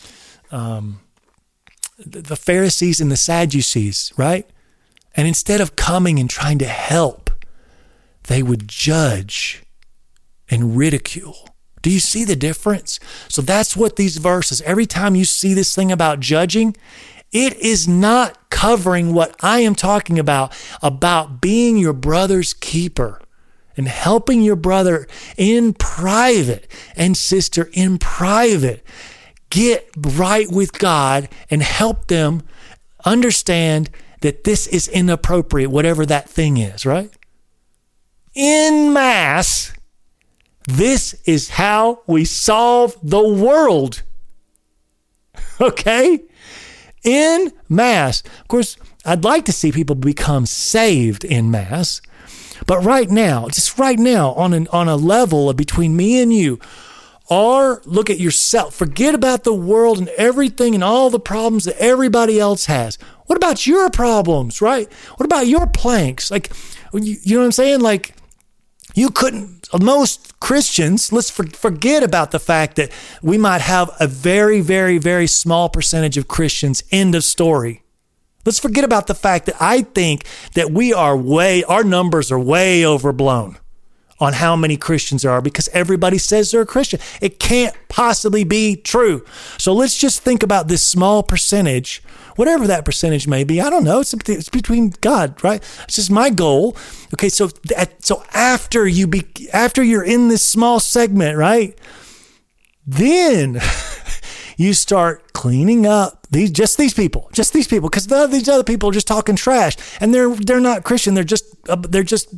Pharisees and the Sadducees, right? And instead of coming and trying to help, they would judge and ridicule. Do you see the difference? So that's what these verses, every time you see this thing about judging, it is not covering what I am talking about being your brother's keeper and helping your brother in private and sister in private get right with God and help them understand that this is inappropriate, whatever that thing is, right? En masse, this is how we solve the world. Okay? En masse. Of course, I'd like to see people become saved en masse. But right now, just right now, on a level of between me and you, or look at yourself. Forget about the world and everything and all the problems that everybody else has. What about your problems, right? What about your planks? Like, you know what I'm saying? Like, you couldn't, most Christians, let's forget about the fact that we might have a very, very, very small percentage of Christians, end of story. Let's forget about the fact that I think that our numbers are way overblown on how many Christians there are because everybody says they're a Christian. It can't possibly be true. So let's just think about this small percentage, whatever that percentage may be. I don't know. It's between God, right? It's just my goal. Okay, so after you're in this small segment, right? Then you start cleaning up these people, because these other people are just talking trash, and they're not Christian. They're just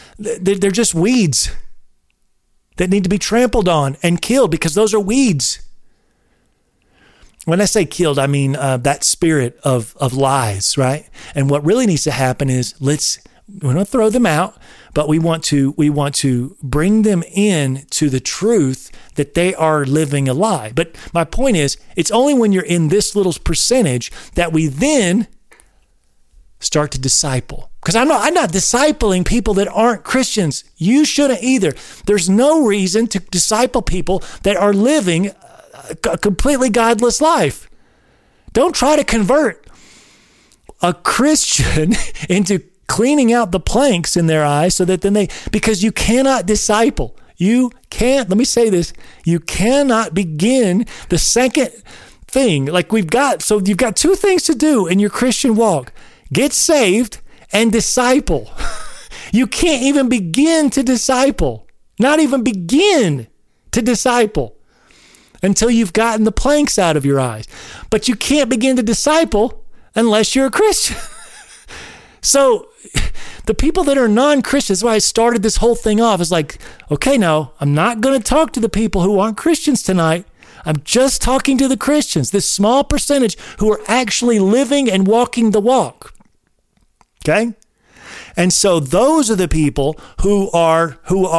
weeds that need to be trampled on and killed, because those are weeds. When I say killed, I mean that spirit of lies, right? And what really needs to happen is we're going to throw them out, but we want to bring them in to the truth that they are living a lie. But my point is, it's only when you're in this little percentage that we then start to disciple. Because I'm not discipling people that aren't Christians. You shouldn't either. There's no reason to disciple people that are living a completely godless life. Don't try to convert a Christian into cleaning out the planks in their eyes so that then because you cannot disciple. Let me say this, you cannot begin the second thing. You've got two things to do in your Christian walk: get saved and disciple. You can't even begin to disciple, not even begin to disciple until you've gotten the planks out of your eyes. But you can't begin to disciple unless you're a Christian. So the people that are non-Christians, that's why I started this whole thing off, is like, okay, no, I'm not going to talk to the people who aren't Christians tonight. I'm just talking to the Christians, this small percentage who are actually living and walking the walk. Okay? And so those are the people who are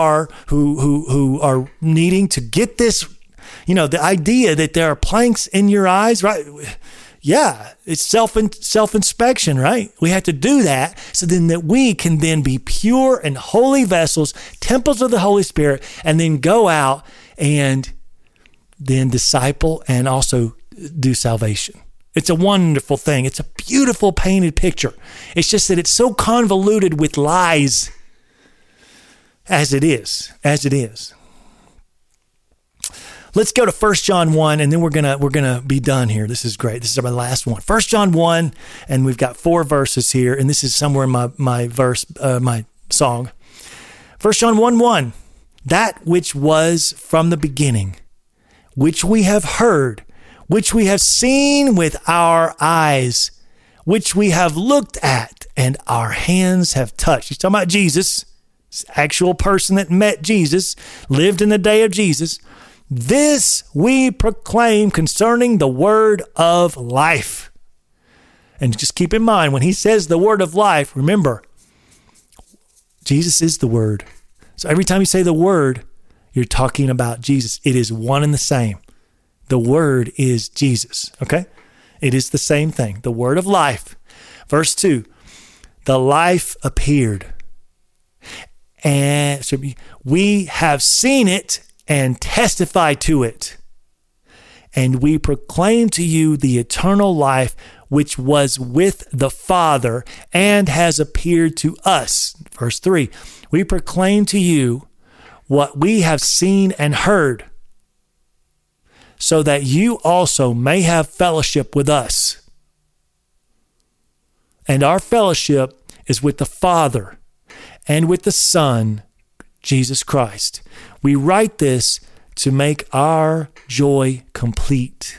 needing to get this, the idea that there are planks in your eyes, right? Yeah, it's self-inspection, right? We have to do that so then that we can then be pure and holy vessels, temples of the Holy Spirit, and then go out and then disciple and also do salvation. It's a wonderful thing. It's a beautiful painted picture. It's just that it's so convoluted with lies as it is. Let's go to 1 John 1, and then we're gonna be done here. This is great. This is my last one. 1 John 1, and we've got 4 verses here, and this is somewhere in my song. 1 John 1:1, that which was from the beginning, which we have heard, which we have seen with our eyes, which we have looked at, and our hands have touched. He's talking about Jesus, this actual person that met Jesus, lived in the day of Jesus. This we proclaim concerning the word of life. And just keep in mind, when he says the word of life, remember, Jesus is the word. So every time you say the word, you're talking about Jesus. It is one and the same. The word is Jesus, okay? It is the same thing, the word of life. Verse 2, the life appeared. And so we have seen it and testify to it. And we proclaim to you the eternal life which was with the Father and has appeared to us. Verse 3, we proclaim to you what we have seen and heard, so that you also may have fellowship with us. And our fellowship is with the Father and with the Son, Jesus Christ. We write this to make our joy complete.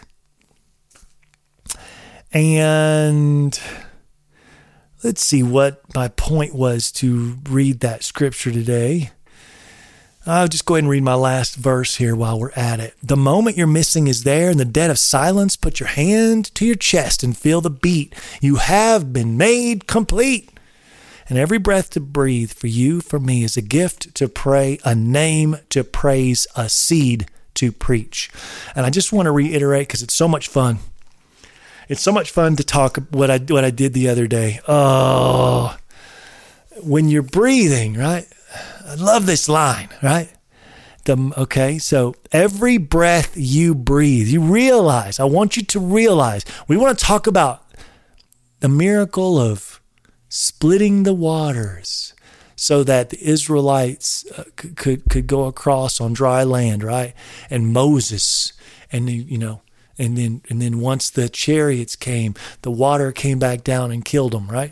And let's see what my point was to read that scripture today. I'll just go ahead and read my last verse here while we're at it. The moment you're missing is there in the dead of silence. Put your hand to your chest and feel the beat. You have been made complete. And every breath to breathe for you, for me, is a gift to pray, a name to praise, a seed to preach. And I just want to reiterate, because it's so much fun. It's so much fun to talk what I did the other day. Oh, when you're breathing, right? I love this line, right? Okay, so every breath you breathe, you realize, I want you to realize, we want to talk about the miracle of splitting the waters so that the Israelites could go across on dry land, right? And Moses, and then once the chariots came, the water came back down and killed them, right?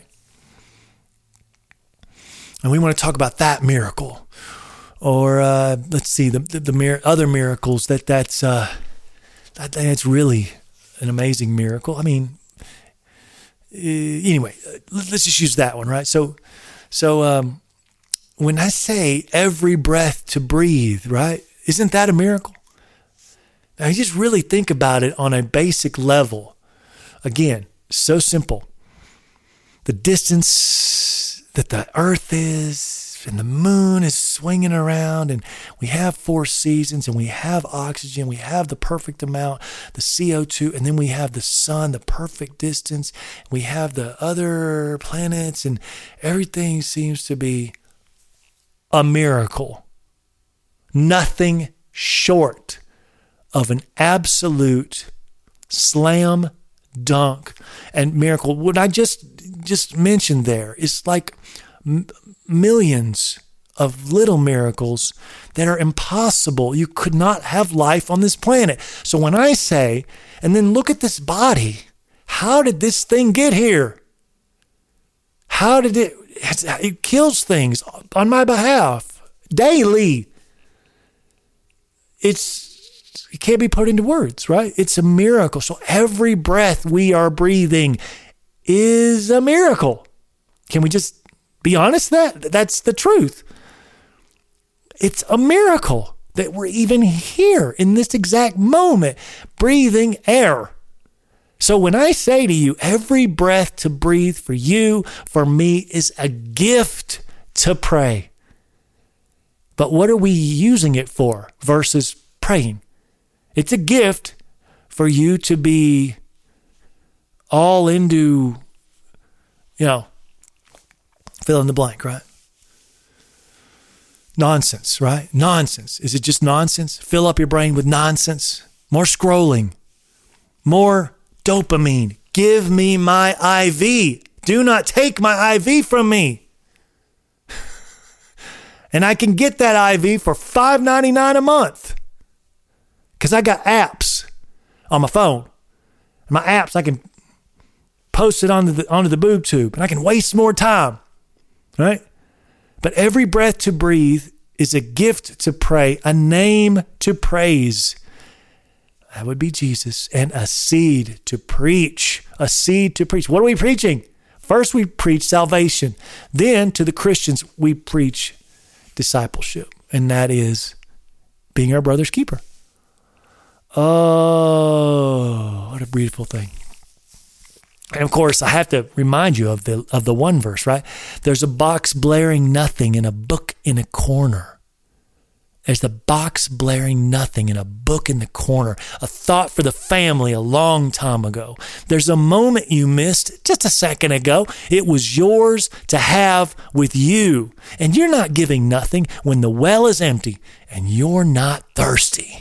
And we want to talk about that miracle, or let's see the other miracles that's really an amazing miracle. I mean, anyway, let's just use that one, right? So when I say every breath to breathe, right? Isn't that a miracle? Now, you just really think about it on a basic level. Again, so simple. The distance that the earth is, and the moon is swinging around, and we have 4 seasons, and we have oxygen, we have the perfect amount, the CO2, and then we have the sun, the perfect distance, we have the other planets, and everything seems to be a miracle. Nothing short of an absolute slam dunk and miracle. What I just mentioned there is like millions of little miracles that are impossible. You could not have life on this planet. So when I say, and then look at this body, how did this thing get here? How did it kills things on my behalf daily. It can't be put into words, right? It's a miracle. So every breath we are breathing is a miracle. Can we just be honest? That's the truth. It's a miracle that we're even here in this exact moment, breathing air. So when I say to you, every breath to breathe for you, for me, is a gift to pray. But what are we using it for versus praying? It's a gift for you to be all into, fill in the blank, right? Nonsense, right? Nonsense. Is it just nonsense? Fill up your brain with nonsense. More scrolling. More dopamine. Give me my IV. Do not take my IV from me. And I can get that IV for $5.99 a month. Because I got apps on my phone. My apps, I can post it onto the boob tube, and I can waste more time, right? But every breath to breathe is a gift to pray, a name to praise. That would be Jesus, and a seed to preach. A seed to preach. What are we preaching? First, we preach salvation. Then, to the Christians, we preach discipleship, and that is being our brother's keeper. Oh, what a beautiful thing. And of course, I have to remind you of the one verse, right? There's a box blaring nothing and a book in a corner. There's the box blaring nothing and a book in the corner. A thought for the family a long time ago. There's a moment you missed just a second ago. It was yours to have with you. And you're not giving nothing when the well is empty and you're not thirsty.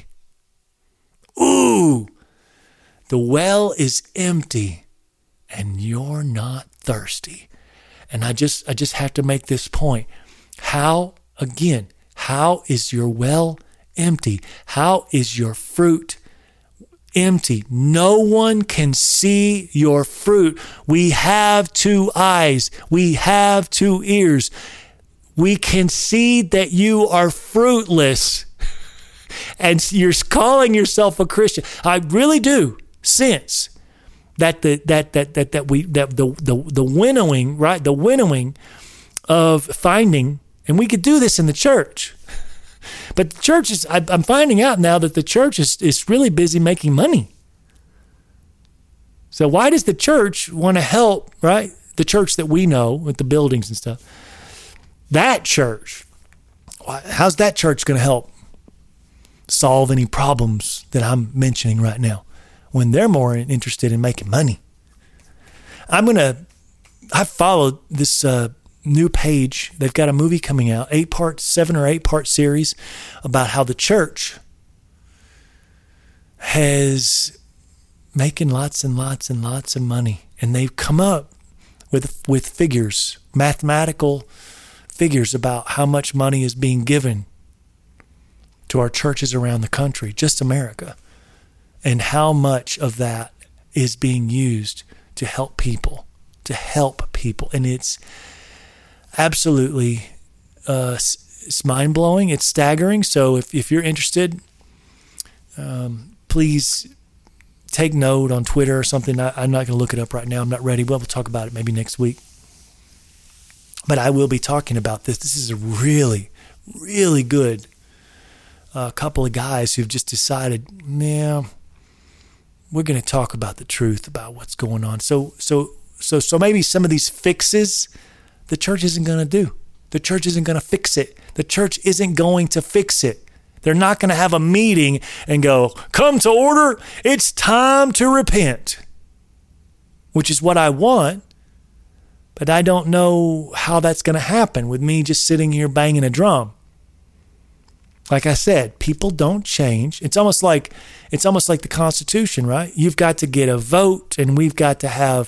Ooh, the well is empty and you're not thirsty. And I just have to make this point. How is your well empty? How is your fruit empty? No one can see your fruit. We have 2 eyes. We have 2 ears. We can see that you are fruitless. And you're calling yourself a Christian. I really do sense that the winnowing, right? The winnowing of finding, and we could do this in the church. But the church is, I'm finding out now that the church is really busy making money. So why does the church want to help, right? The church that we know with the buildings and stuff. That church, how's that church going to help solve any problems that I'm mentioning right now when they're more interested in making money? I followed this new page. They've got a movie coming out, 7 or 8 part series about how the church has making lots and lots and lots of money. And they've come up with figures, mathematical figures about how much money is being given to our churches around the country, just America, and how much of that is being used to help people, and it's absolutely it's mind-blowing. It's staggering. So if you're interested, please take note on Twitter or something. I'm not going to look it up right now. I'm not ready. We'll talk about it maybe next week. But I will be talking about this. This is a really, really good couple of guys who've just decided, we're going to talk about the truth about what's going on. So maybe some of these fixes the church isn't going to do. The church isn't going to fix it. The church isn't going to fix it. They're not going to have a meeting and go, come to order. It's time to repent, which is what I want. But I don't know how that's going to happen with me just sitting here banging a drum. Like I said, people don't change. It's almost like the Constitution, right? You've got to get a vote, and we've got to have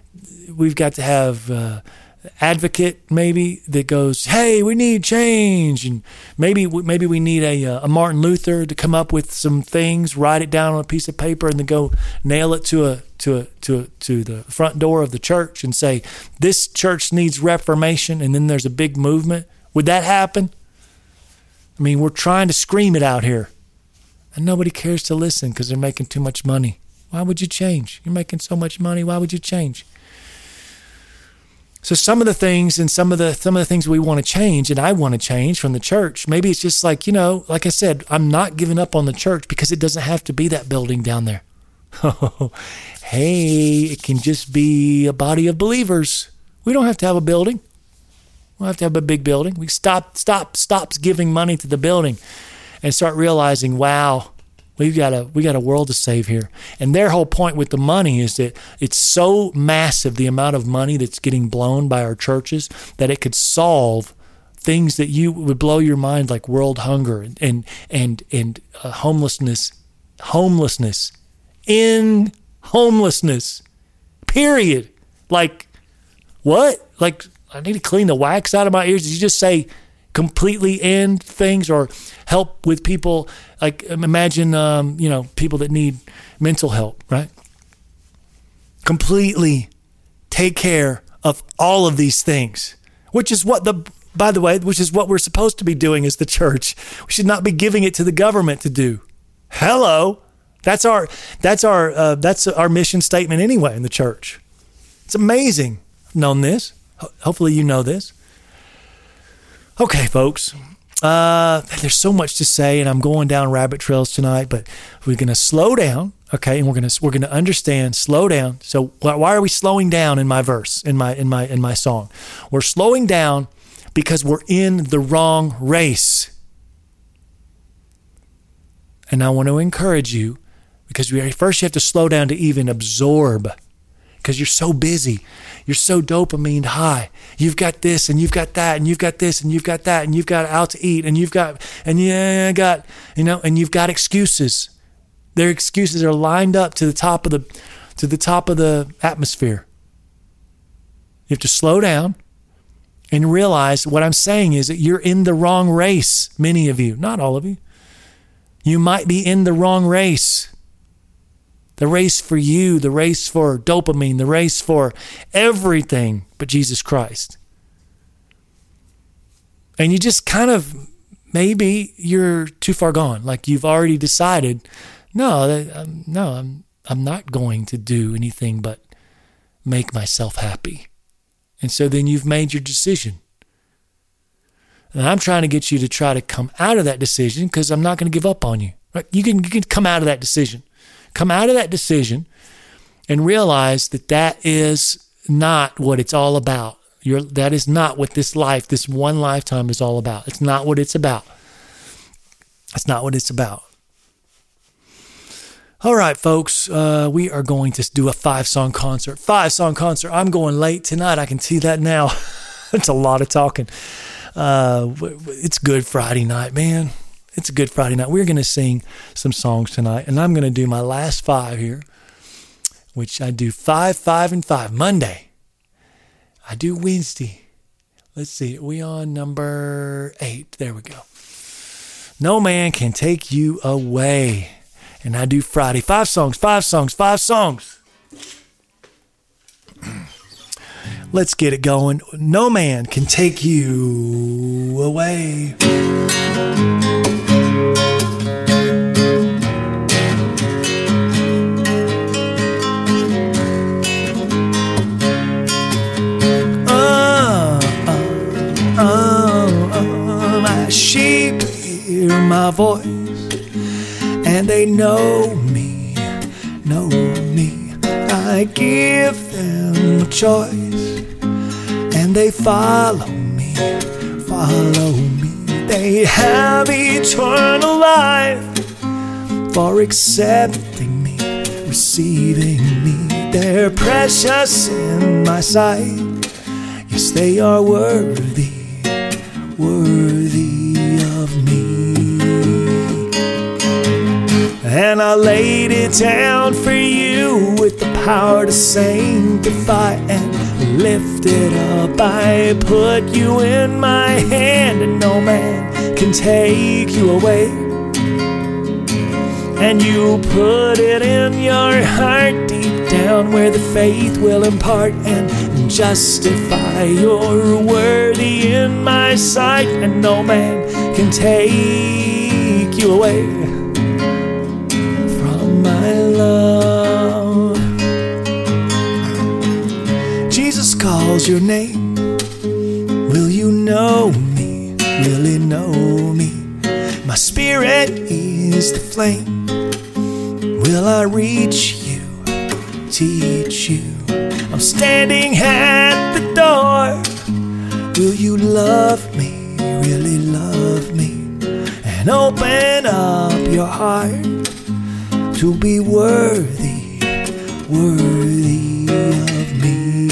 advocate maybe that goes, hey, we need change, and maybe we need a Martin Luther to come up with some things, write it down on a piece of paper, and then go nail it to the front door of the church and say, this church needs reformation, and then there's a big movement. Would that happen? I mean, we're trying to scream it out here, and nobody cares to listen because they're making too much money. Why would you change? You're making so much money. Why would you change? So some of the things we want to change, and I want to change from the church, maybe it's just like, like I said, I'm not giving up on the church because it doesn't have to be that building down there. Hey, it can just be a body of believers. We don't have to have a building. We don't have to have a big building. We stop giving money to the building and start realizing, wow, we got a world to save here. And their whole point with the money is that it's so massive, the amount of money that's getting blown by our churches, that it could solve things that you would blow your mind, like world hunger and homelessness, period. Like, what? Like, I need to clean the wax out of my ears. Did you just say completely end things or help with people? Like, imagine, people that need mental help, right? Completely take care of all of these things, which is what we're supposed to be doing as the church. We should not be giving it to the government to do. Hello. That's our mission statement anyway in the church. It's amazing. I've known this. Hopefully you know this. Okay, folks. There's so much to say, and I'm going down rabbit trails tonight, but we're going to slow down, okay? And we're going to understand, slow down. So why are we slowing down in my verse, in my song? We're slowing down because we're in the wrong race. And I want to encourage you, because first you have to slow down to even absorb, because you're so busy. You're so dopamine high. You've got this, and you've got that, and you've got this, and you've got that, and you've got out to eat, and you've got excuses. Their excuses are lined up to the top of the atmosphere. You have to slow down and realize what I'm saying is that you're in the wrong race. Many of you, not all of you. You might be in the wrong race. The race for you, the race for dopamine, the race for everything but Jesus Christ. And you just kind of, maybe you're too far gone. Like you've already decided, I'm not going to do anything but make myself happy. And so then you've made your decision. And I'm trying to get you to try to come out of that decision, because I'm not going to give up on you. Right? You can come out of that decision. Come out of that decision and realize that is not what it's all about. That is not what this one lifetime is all about. It's not what it's about. It's not what it's about. All right, folks, we are going to do a 5-song concert. 5-song concert. I'm going late tonight. I can see that now. It's a lot of talking. It's Good Friday night, man. It's a Good Friday night. We're going to sing some songs tonight, and I'm going to do my last 5 here, which I do 5, 5, and 5 Monday. I do Wednesday. Let's see. Are we on number 8? There we go. No man can take you away. And I do Friday. 5 songs. Let's get it going. No man can take you away. My sheep hear my voice, and they know me. I give them a choice, and they follow me. They have eternal life for accepting me, receiving me. They're precious in my sight. Yes, they are worthy of me. And I laid it down for you with the power to sanctify and lift it up. I put you in my hand, and no man can take you away. And you put it in your heart deep down where the faith will impart and justify. You're worthy in my sight, and no man can take you away from my love. Jesus calls your name. Will you know me? Really know me? My spirit is the flame. Will I reach you, teach you? I'm standing at the door. Will you love me, really love me? And open up your heart to be worthy of me.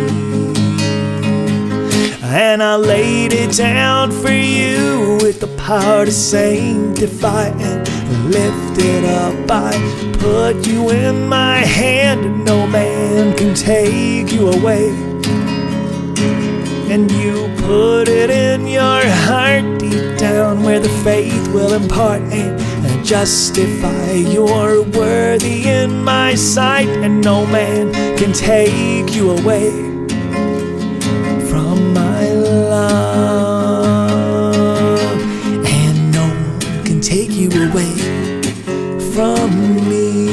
And I laid it down for you with the power to sanctify and lift it up. I put you in my hand, and no man can take you away. And you put it in your heart deep down where the faith will impart and justify. You're worthy in my sight, and no man can take you away from my love. And no one can take you away from me.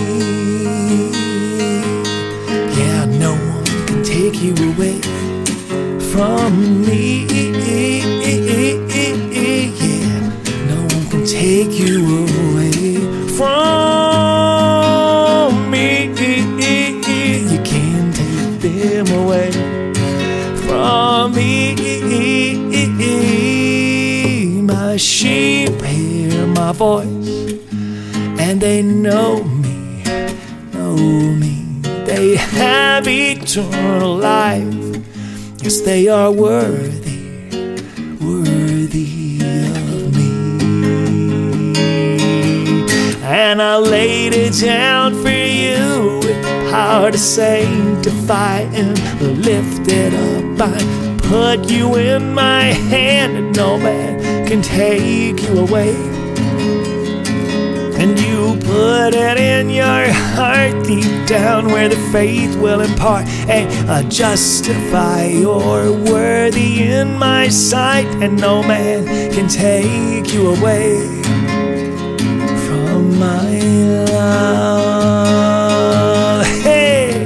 Yeah, no one can take you away from me. Yeah, no one can take you away from me. You can't take them away from me. My sheep hear my voice, and they know me. They have eternal life. Yes, they are worthy of me. And I laid it down for you with the power to sanctify and lift it up. I put you in my hand, and no man can take you away. And you put it in your heart deep down where the faith will impart and justify. You're worthy in my sight, and no man can take you away from my love. Hey!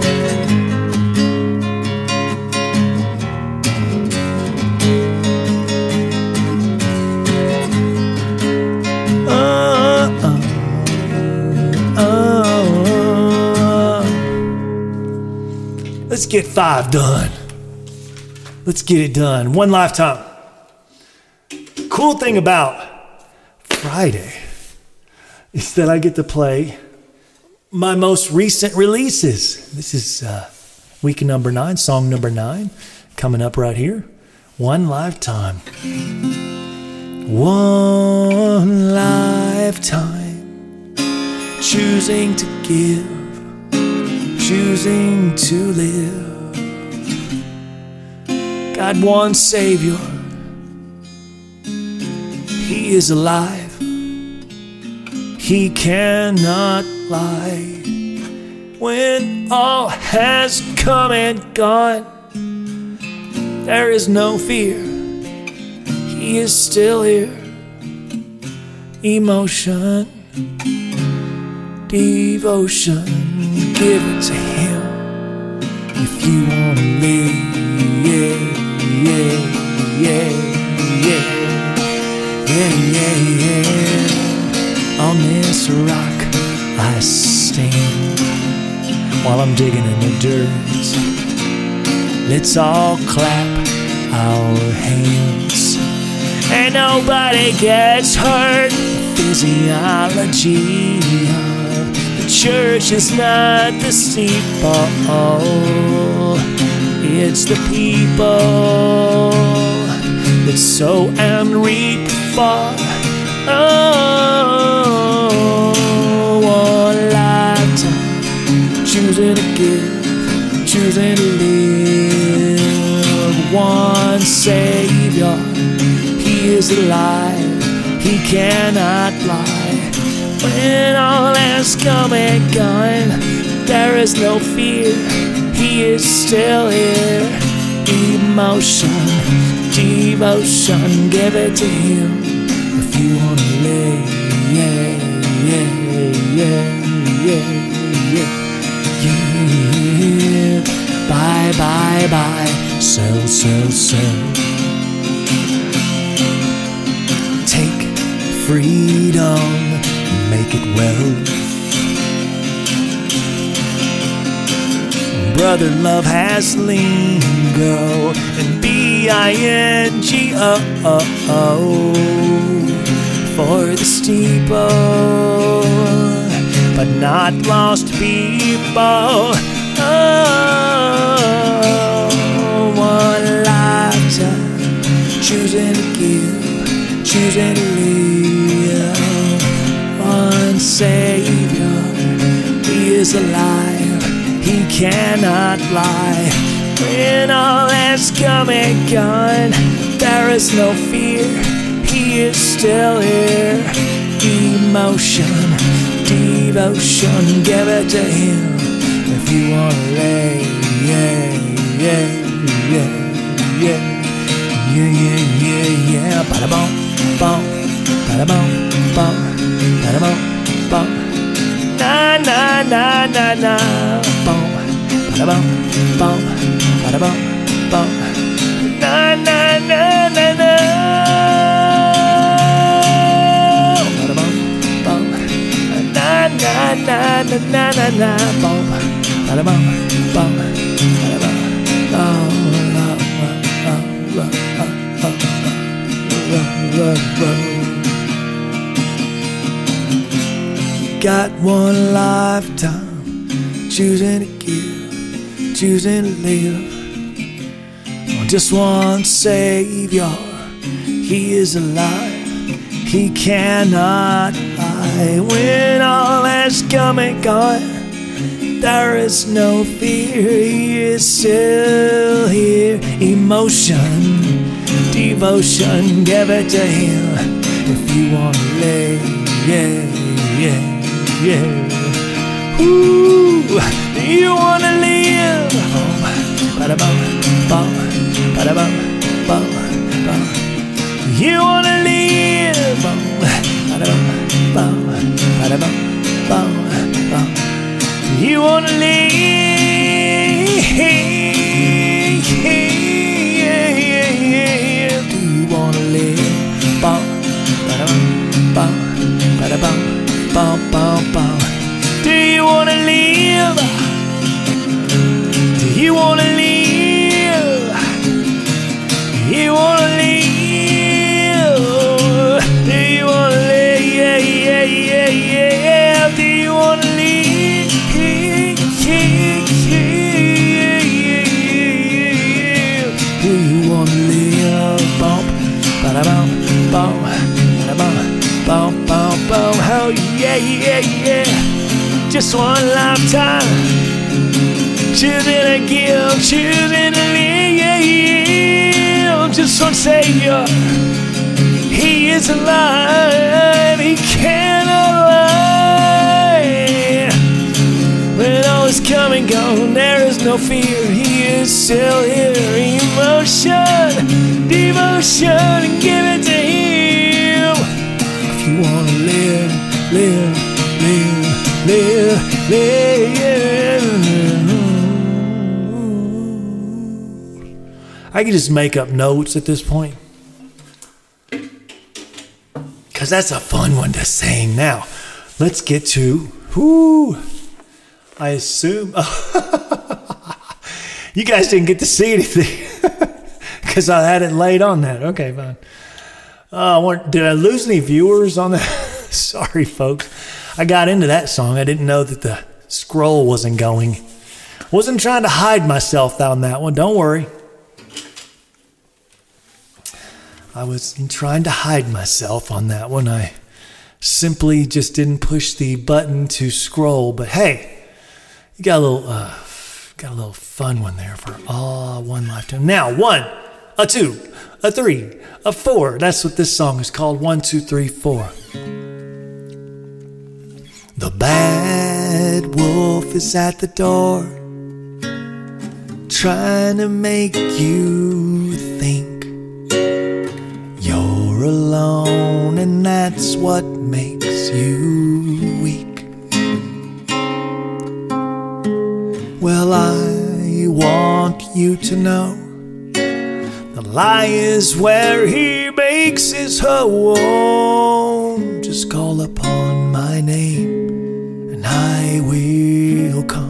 Let's get 5 done. Let's get it done. One lifetime. Cool thing about Friday is that I get to play my most recent releases. This is week number 9, song number 9, coming up right here. One lifetime. One lifetime. Choosing to give. Choosing to live got one Savior. He is alive. He cannot lie. When all has come and gone, there is no fear. He is still here. Emotion, devotion, give it to Him if you want to live. Yeah, yeah, yeah, yeah, yeah, yeah, yeah. On this rock I stand while I'm digging in the dirt. Let's all clap our hands and nobody gets hurt. Physiology of the church is not the steeple, it's the people that sow and reap for. One lifetime, choosing to give, choosing to live. One Savior, He is alive. He cannot lie. When all has come and gone, there is no fear. He is still here. Emotion, devotion, give it to Him if you want to live. Yeah, yeah, yeah, yeah, yeah, yeah. Bye, bye, bye. Sell, sell, sell. Take freedom, make it well. Brother love has lingo and B-I-N-G-O for the steeple, but not lost people. One lifetime, choosing to give, choosing to live. One Savior, He is alive. He cannot lie. When all has come and gone, there is no fear. He is still here. Emotion, devotion, give it to Him if you want to lay. Yeah, yeah, yeah, yeah, yeah, yeah, yeah, yeah. Ba-da-bum, bum, ba-da-bum, bum, ba-da-bum, bum. Na na na na na. Bum, ba-da-bum, bum, ba-da-bum, bum. Na na na na na. Ba-da-bum, bum. Na na na na na na na. Bum, ba-da-bum, bum, ba-da-bum. Got one lifetime, choosing to give, choosing to live. Just one Savior, He is alive. He cannot lie. When all has come and gone, there is no fear. He is still here. Emotion, devotion, give it to Him if you want to lay. Yeah, yeah, yeah. Ooh, do you want to live? Ba-da-bum, bum, ba-da-bum, bum, bum. You want to live? Ba-da-bum, bum, ba-da-bum, bum, bum. You want to live? Do you want to live? Bum, ba-da-bum, bum, ba-da-bum, bum, bum, bum. Do you want to live? Do you want to live? You want to live? Do you want to live? Yeah, yeah, yeah, yeah. Do you want to live? Do you want to live? Bump, ba-da-bum, bump, ba-da-bum, bump, bump, bump. Oh yeah, yeah, yeah. Just one lifetime, choosing to give, choosing to live. Yeah, yeah. Jesus, our Savior. He is alive, He cannot lie. When all is come and gone, there is no fear. He is still here. Emotion, devotion, and give it to Him. If you want to live, live, live, live, live. I can just make up notes at this point, because that's a fun one to sing. Now, let's get to, I assume, you guys didn't get to see anything, because I had it laid on that. Okay, fine. Did I lose any viewers on that? Sorry, folks. I got into that song. I didn't know that the scroll wasn't going. Wasn't trying to hide myself on that one. Don't worry. I wasn't trying to hide myself on that one. I simply just didn't push the button to scroll. But hey, you got a little fun one there for one lifetime. Now, 1, a 2, a 3, a 4. That's what this song is called. 1, 2, 3, 4. The bad wolf is at the door, trying to make you think you're alone, and that's what makes you weak. Well, I want you to know the lie is where he makes his home. Just call upon my name and I will come.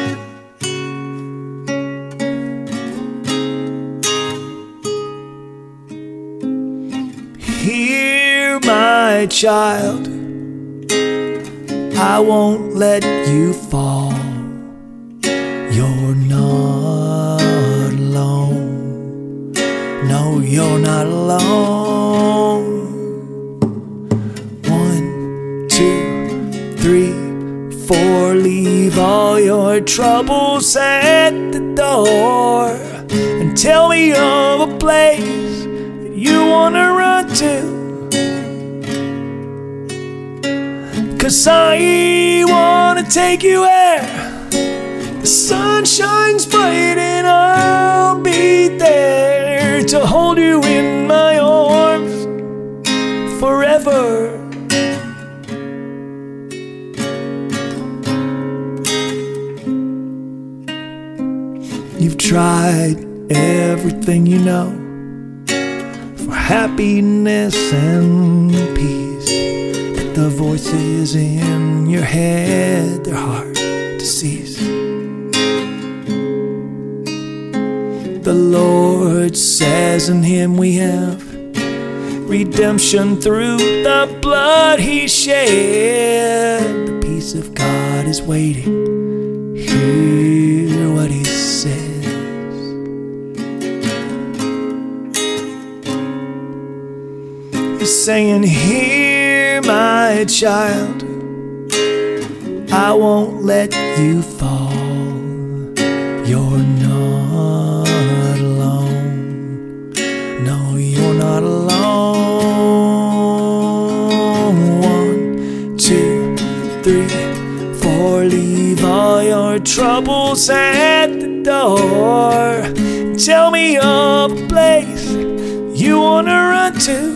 Hear my child, I won't let you fall. You're not alone. No, you're not alone. 1, 2, 3, 4. Leave all your troubles at the door and tell me of a place that you wanna run to. 'Cause I wanna take you where the sun shines bright, and I'll be there to hold you in my arms forever. You've tried everything you know for happiness and peace, but the voices in your head, they're hard to cease. The Lord says in Him we have redemption through the blood He shed. The peace of God is waiting. Hear what He says. He's saying, hear my child, I won't let you fall. You're not alone. No, you're not alone. 1, 2, 3, 4. Leave all your troubles at the door. Tell me of a place you wanna run to.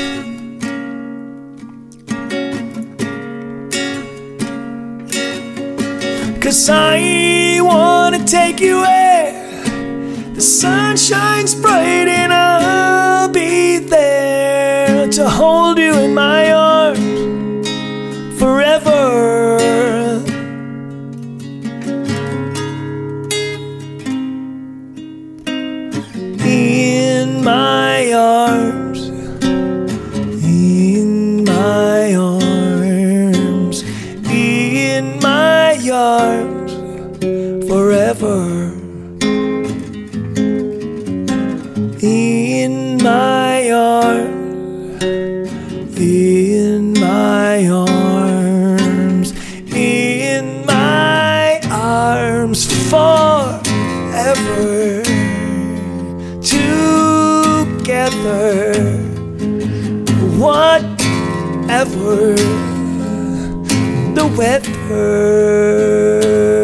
'Cause I wanna take you where the sun shines bright, and I'll be there to hold you in my arms forever. In my arms, in my arms, in my arms forever. In my arms, in my arms, in my arms forever. Together together. Whatever the weather.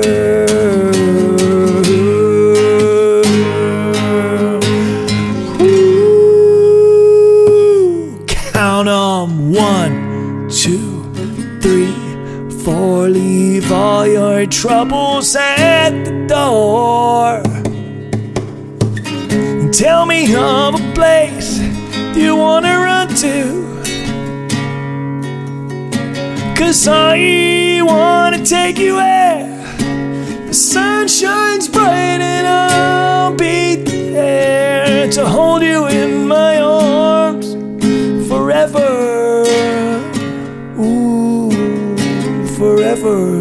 Count 'em, 1, 2, 3, 4. Leave all your troubles at the door. Tell me of a place you wanna run to, 'cause I wanna take you where the sun shines bright, and I'll be there to hold you in my arms forever. Ooh, forever.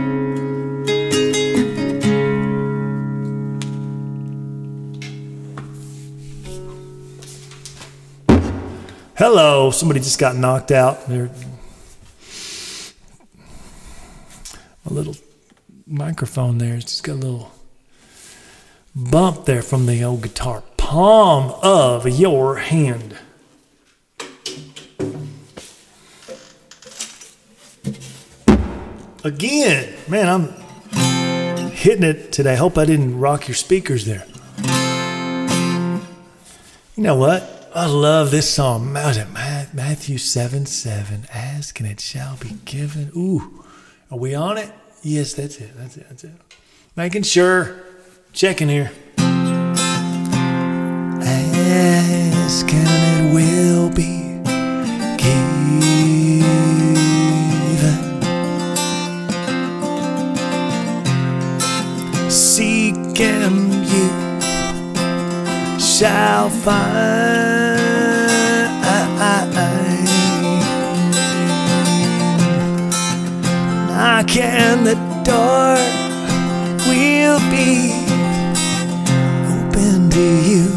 Hello, somebody just got knocked out. They're a little microphone there. It's just got a little bump there from the old guitar. Palm of your hand. Again, man, I'm hitting it today. Hope I didn't rock your speakers there. You know what? I love this song. Was it Matthew 7:7? Ask and it shall be given. Ooh, are we on it? Yes, that's it. Making sure. Checking here. Ask and it will be given. Seek and you shall find. Knock and the door will be open to you.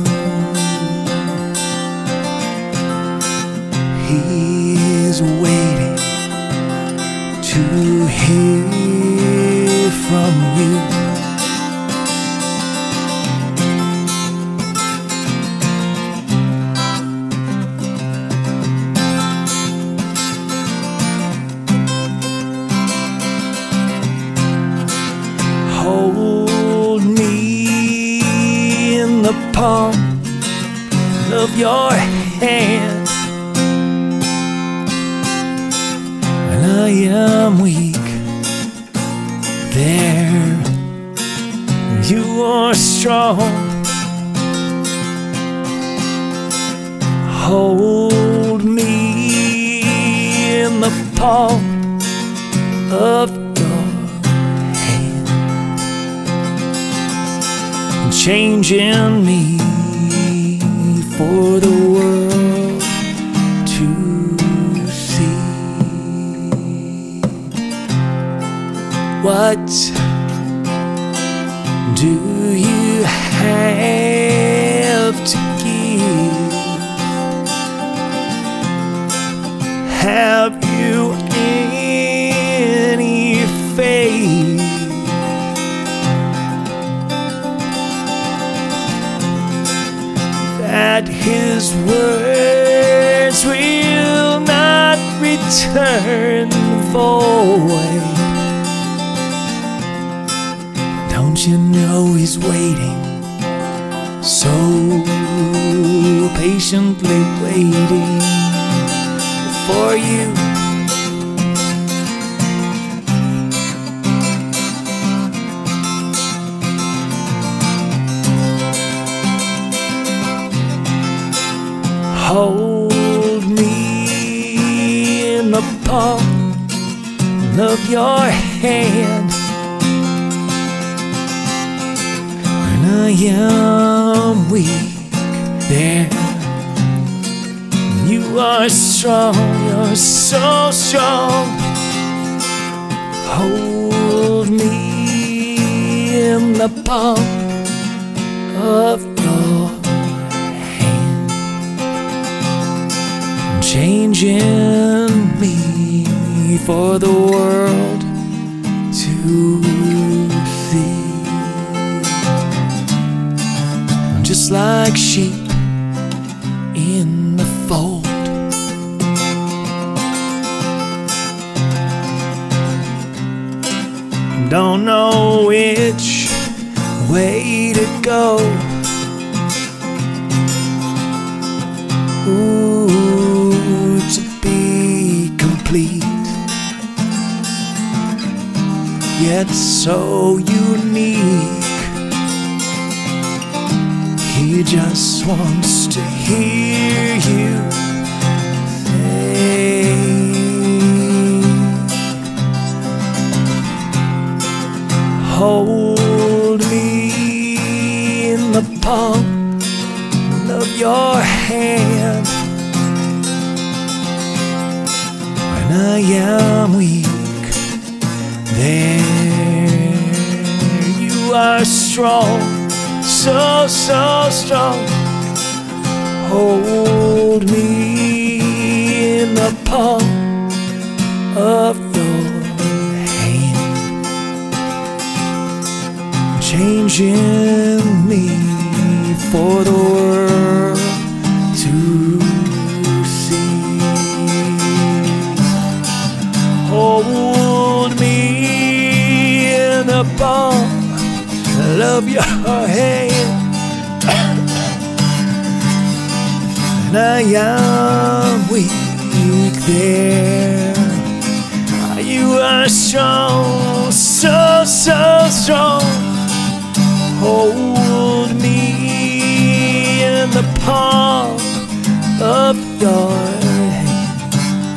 He is waiting to hear from you. Hold me in the palm of your hand when I am weak. There you are strong. Hold me in the palm of changing me for the world to see. What do you have to give? Have you any faith that His words will not return void? Don't you know He's waiting, so patiently waiting for you? Hold me in the palm of your hand when I am weak. There you are strong, you're so strong. Hold me in the palm of your hand, changing me for the world to see. Just like sheep don't know which way to go. Ooh, to be complete, yet so unique. He just wants to hear you say, hold me in the palm of your hand when I am weak. There you are strong, so strong. Hold me in the palm of your hand, changing me for the world to see. Hold me in the palm of your hand, and I am weak. There you are strong, so strong. Hold me in the palm of your hand,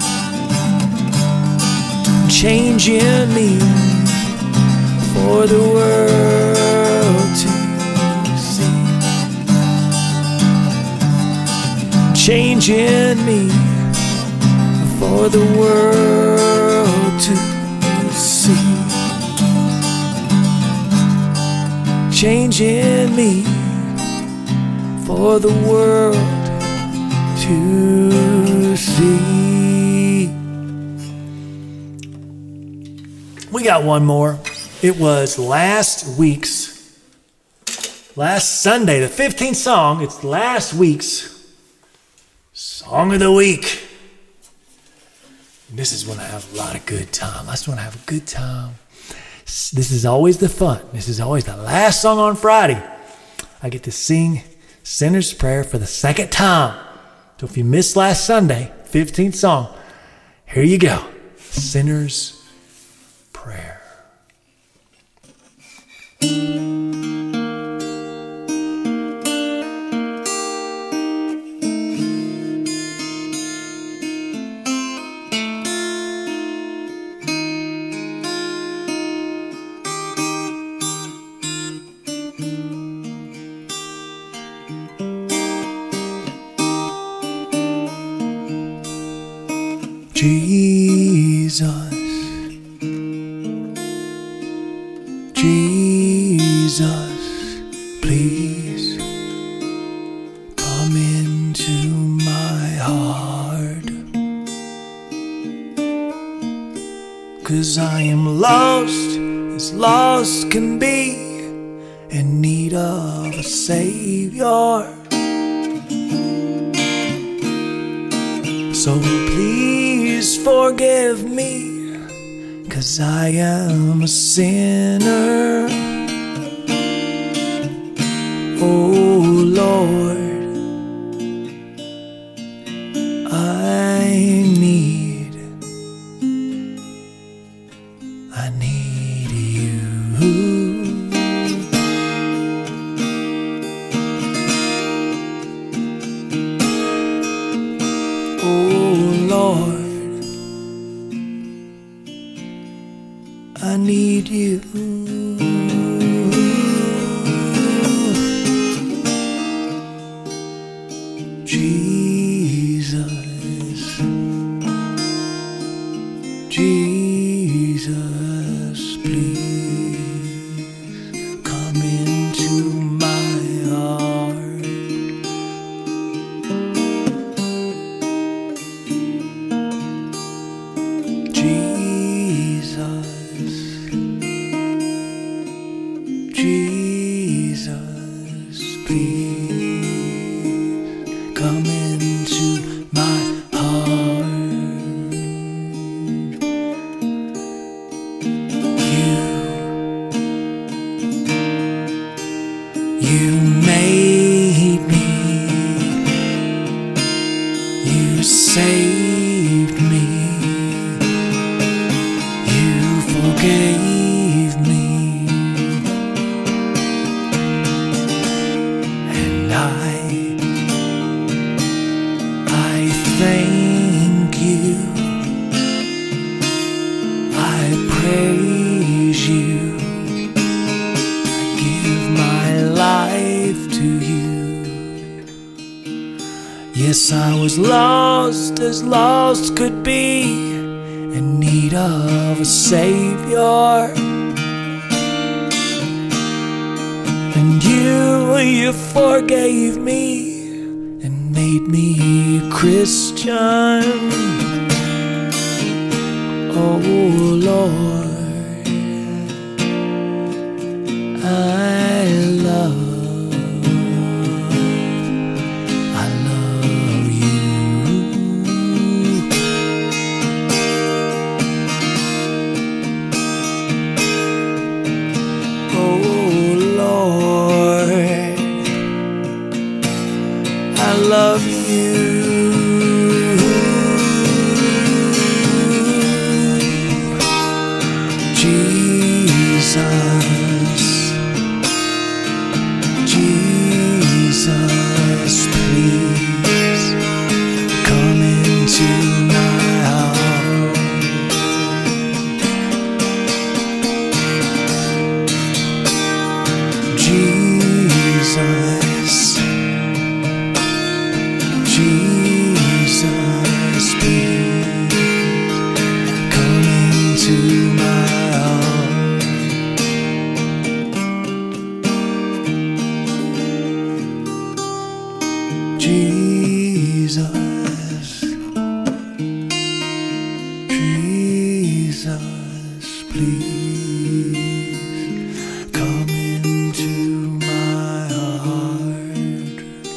changing me for the world to see. Changing me for the world to see. Changing me for the world to see. We got one more. It was last Sunday, the 15th song. It's last week's Song of the Week. This is when I have a lot of good time. That's when I have a good time. This is always the fun. This is always the last song on Friday. I get to sing Sinner's Prayer for the second time. So if you missed last Sunday, 15th song, here you go. Sinner's Prayer. Jesus, Jesus, please come into my heart, 'cause I am lost as lost can be, in need of a Savior. So please forgive me, 'cause I am a sinner. Oh Lord, I need you. Lord, I need you. Jesus, Jesus, please come into my heart. Jesus, Jesus, please come into my heart. You saved me. You forgave me. And I thank you. I praise you. I give my life to you. Yes, I was lost as lost could be, in need of a Savior. And you forgave me and made me a Christian. Oh Lord, I love you. Oh Lord, I love you. Jesus, please come into my heart. Jesus, please come into my heart. Jesus, please come into my heart.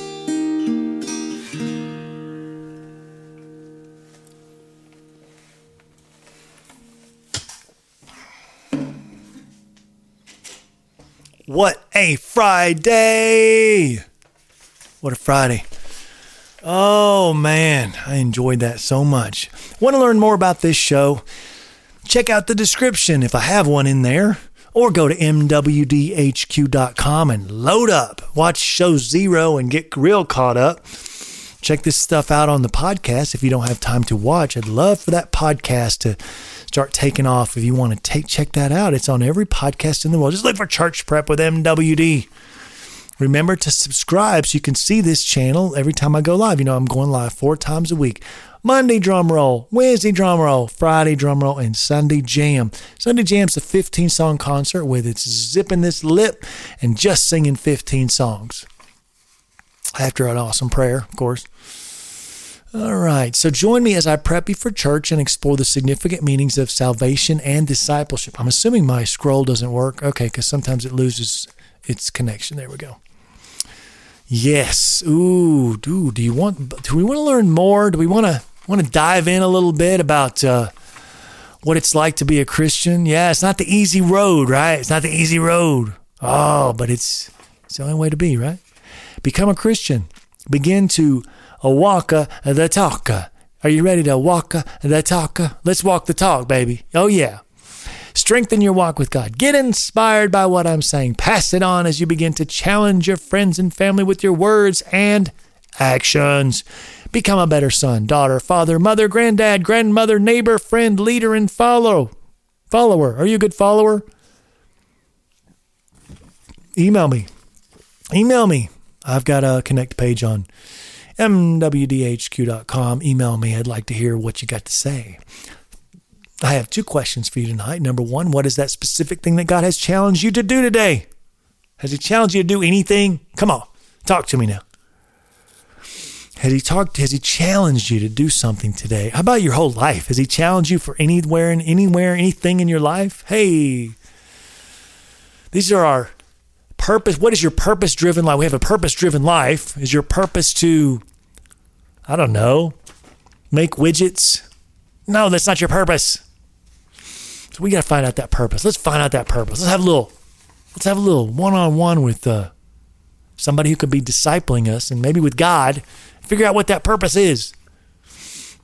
What a Friday! What a Friday. Oh man, I enjoyed that so much. Want to learn more about this show? Check out the description if I have one in there, or go to mwdhq.com and load up. Watch show 0 and get real caught up. Check this stuff out on the podcast if you don't have time to watch. I'd love for that podcast to start taking off. If you want to check that out, it's on every podcast in the world. Just look for Church Prep with MWD. Remember to subscribe so you can see this channel every time I go live. You know, I'm going live 4 times a week. Monday drum roll, Wednesday drum roll, Friday drum roll, and Sunday jam. Sunday jam's a 15-song concert with it's zipping this lip and just singing 15 songs. After an awesome prayer, of course. All right, so join me as I prep you for church and explore the significant meanings of salvation and discipleship. I'm assuming my scroll doesn't work. Okay, because sometimes it loses its connection. There we go. Yes. Ooh, dude, do we want to learn more? Do we want to dive in a little bit about what it's like to be a Christian? Yeah, it's not the easy road, right? It's not the easy road. Oh, but it's the only way to be, right? Become a Christian. Begin to walk the talk. Are you ready to walk the talk? Let's walk the talk, baby. Oh, yeah. Strengthen your walk with God. Get inspired by what I'm saying. Pass it on as you begin to challenge your friends and family with your words and actions. Become a better son, daughter, father, mother, granddad, grandmother, neighbor, friend, leader, and follower. Are you a good follower? Email me. I've got a connect page on mwdhq.com. Email me. I'd like to hear what you got to say. I have 2 questions for you tonight. Number 1, what is that specific thing that God has challenged you to do today? Has he challenged you to do anything? Come on, talk to me now. Has he challenged you to do something today? How about your whole life? Has he challenged you for anywhere, anything in your life? Hey, these are our purpose. What is your purpose-driven life? We have a purpose-driven life. Is your purpose to, I don't know, make widgets? No, that's not your purpose. So we got to find out that purpose. Let's find out that purpose. Let's have a little one-on-one with somebody who could be discipling us, and maybe with God, figure out what that purpose is.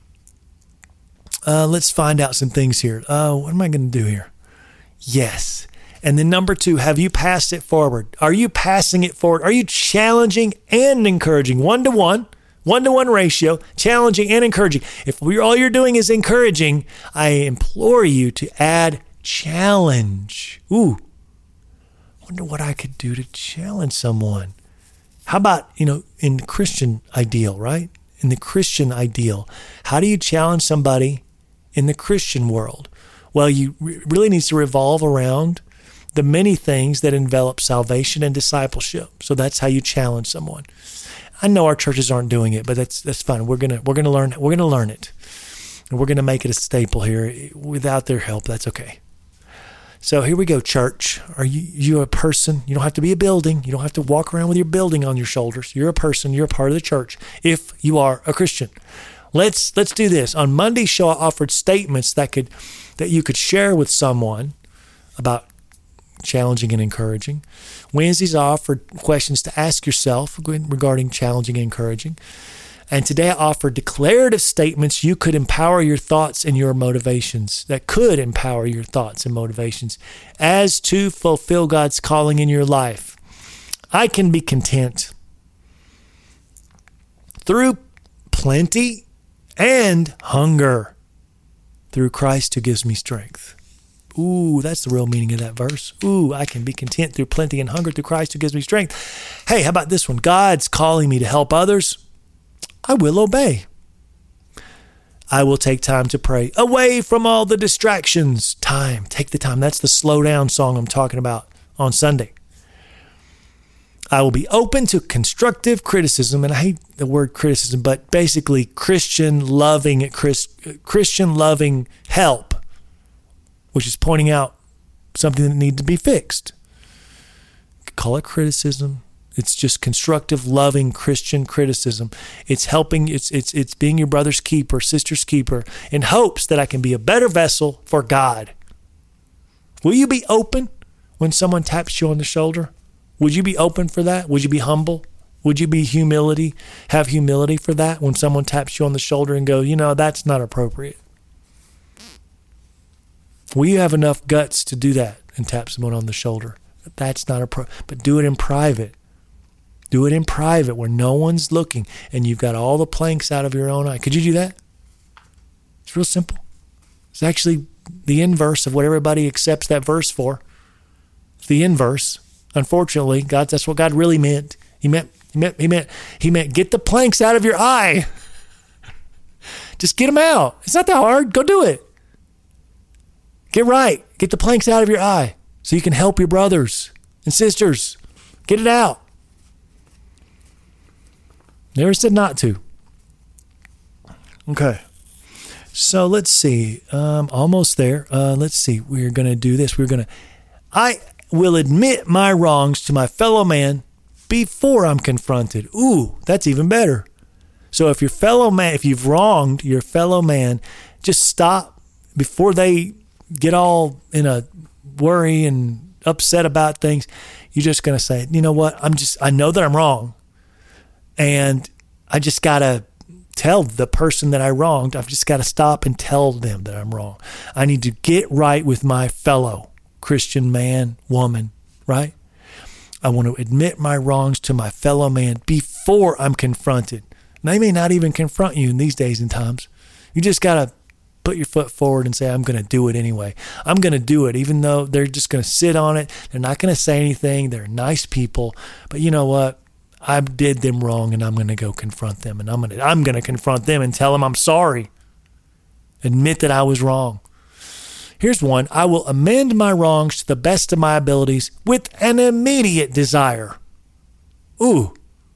Let's find out some things here. What am I going to do here? Yes. And then number 2, have you passed it forward? Are you passing it forward? Are you challenging and encouraging? 1-to-1 ratio, challenging and encouraging. If all you're doing is encouraging, I implore you to add challenge. Ooh, wonder what I could do to challenge someone. How about, in the Christian ideal, right? In the Christian ideal, how do you challenge somebody in the Christian world? Well, you really needs to revolve around the many things that envelop salvation and discipleship. So that's how you challenge someone. I know our churches aren't doing it, but that's fine. We're gonna learn it, and we're gonna make it a staple here. Without their help, that's okay. So here we go, church. Are you a person? You don't have to be a building. You don't have to walk around with your building on your shoulders. You're a person. You're a part of the church if you are a Christian. Let's do this. On Monday's show, I offered statements that you could share with someone about challenging and encouraging. Wednesdays, I offered questions to ask yourself regarding challenging and encouraging. And today I offered declarative statements you could empower your thoughts and your motivations, that could empower your thoughts and motivations as to fulfill God's calling in your life. I can be content through plenty and hunger through Christ who gives me strength. Ooh, that's the real meaning of that verse. Ooh, I can be content through plenty and hunger through Christ who gives me strength. Hey, how about this one? God's calling me to help others. I will obey. I will take time to pray away from all the distractions. Time. Take the time. That's the slow down song I'm talking about on Sunday. I will be open to constructive criticism, and I hate the word criticism, but basically Christian loving help, which is pointing out something that needs to be fixed. You could call it criticism. It's just constructive, loving Christian criticism. It's helping. It's being your brother's keeper, sister's keeper, in hopes that I can be a better vessel for God. Will you be open when someone taps you on the shoulder? Would you be open for that? Would you be humble? Would you be have humility for that when someone taps you on the shoulder and go, that's not appropriate? Will you have enough guts to do that and tap someone on the shoulder? That's not but do it in private. Do it in private where no one's looking and you've got all the planks out of your own eye. Could you do that? It's real simple. It's actually the inverse of what everybody accepts that verse for. It's the inverse. Unfortunately, that's what God really meant. He meant get the planks out of your eye. Just get them out. It's not that hard. Go do it. Get right. Get the planks out of your eye so you can help your brothers and sisters. Get it out. Never said not to. Okay. So let's see. Almost there. Let's see. We're going to do this. I will admit my wrongs to my fellow man before I'm confronted. Ooh, that's even better. So if you've wronged your fellow man, just stop before they get all in a worry and upset about things. You're just going to say, you know what? I know that I'm wrong. And I just got to tell the person that I wronged. I've just got to stop and tell them that I'm wrong. I need to get right with my fellow Christian man, woman, right? I want to admit my wrongs to my fellow man before I'm confronted. They may not even confront you in these days and times. You just got to put your foot forward and say, I'm going to do it anyway. I'm going to do it, even though they're just going to sit on it. They're not going to say anything. They're nice people. But you know what? I did them wrong, and I'm going to go confront them. And I'm going to confront them and tell them I'm sorry. Admit that I was wrong. Here's one. I will amend my wrongs to the best of my abilities with an immediate desire. Ooh.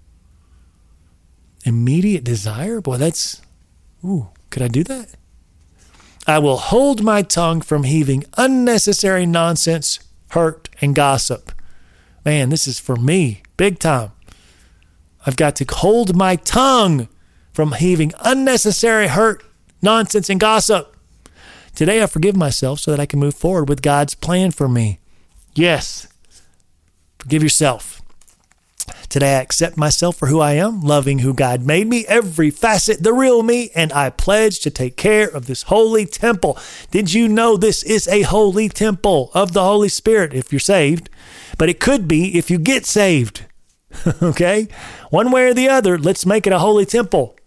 Immediate desire? Boy, could I do that? I will hold my tongue from heaving unnecessary nonsense, hurt, and gossip. Man, this is for me, big time. I've got to hold my tongue from heaving unnecessary hurt, nonsense, and gossip. Today, I forgive myself so that I can move forward with God's plan for me. Yes. Forgive yourself. Today I accept myself for who I am, loving who God made me, every facet, the real me, and I pledge to take care of this holy temple. Did you know this is a holy temple of the Holy Spirit if you're saved? But it could be if you get saved. Okay? One way or the other, let's make it a holy temple.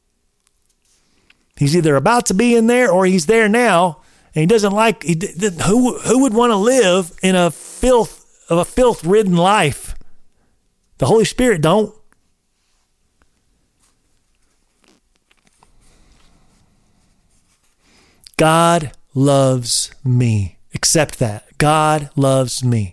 He's either about to be in there or he's there now, and he doesn't like, who would want to live in a filth-ridden life? The Holy Spirit don't. God loves me. Accept that. God loves me.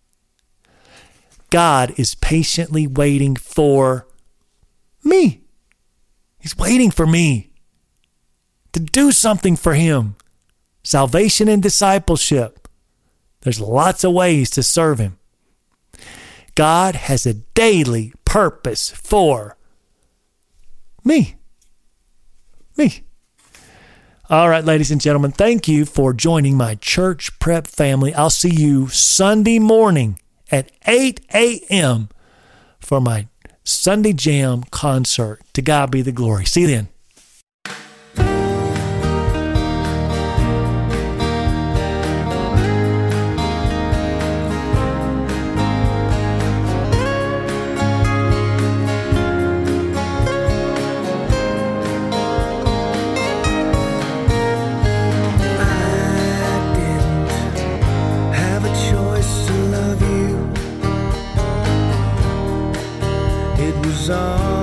God is patiently waiting for me. He's waiting for me to do something for him. Salvation and discipleship. There's lots of ways to serve him. God has a daily purpose for me. Me. All right, ladies and gentlemen, thank you for joining my church prep family. I'll see you Sunday morning at 8 a.m. for my Sunday Jam concert. To God be the glory. See you then. All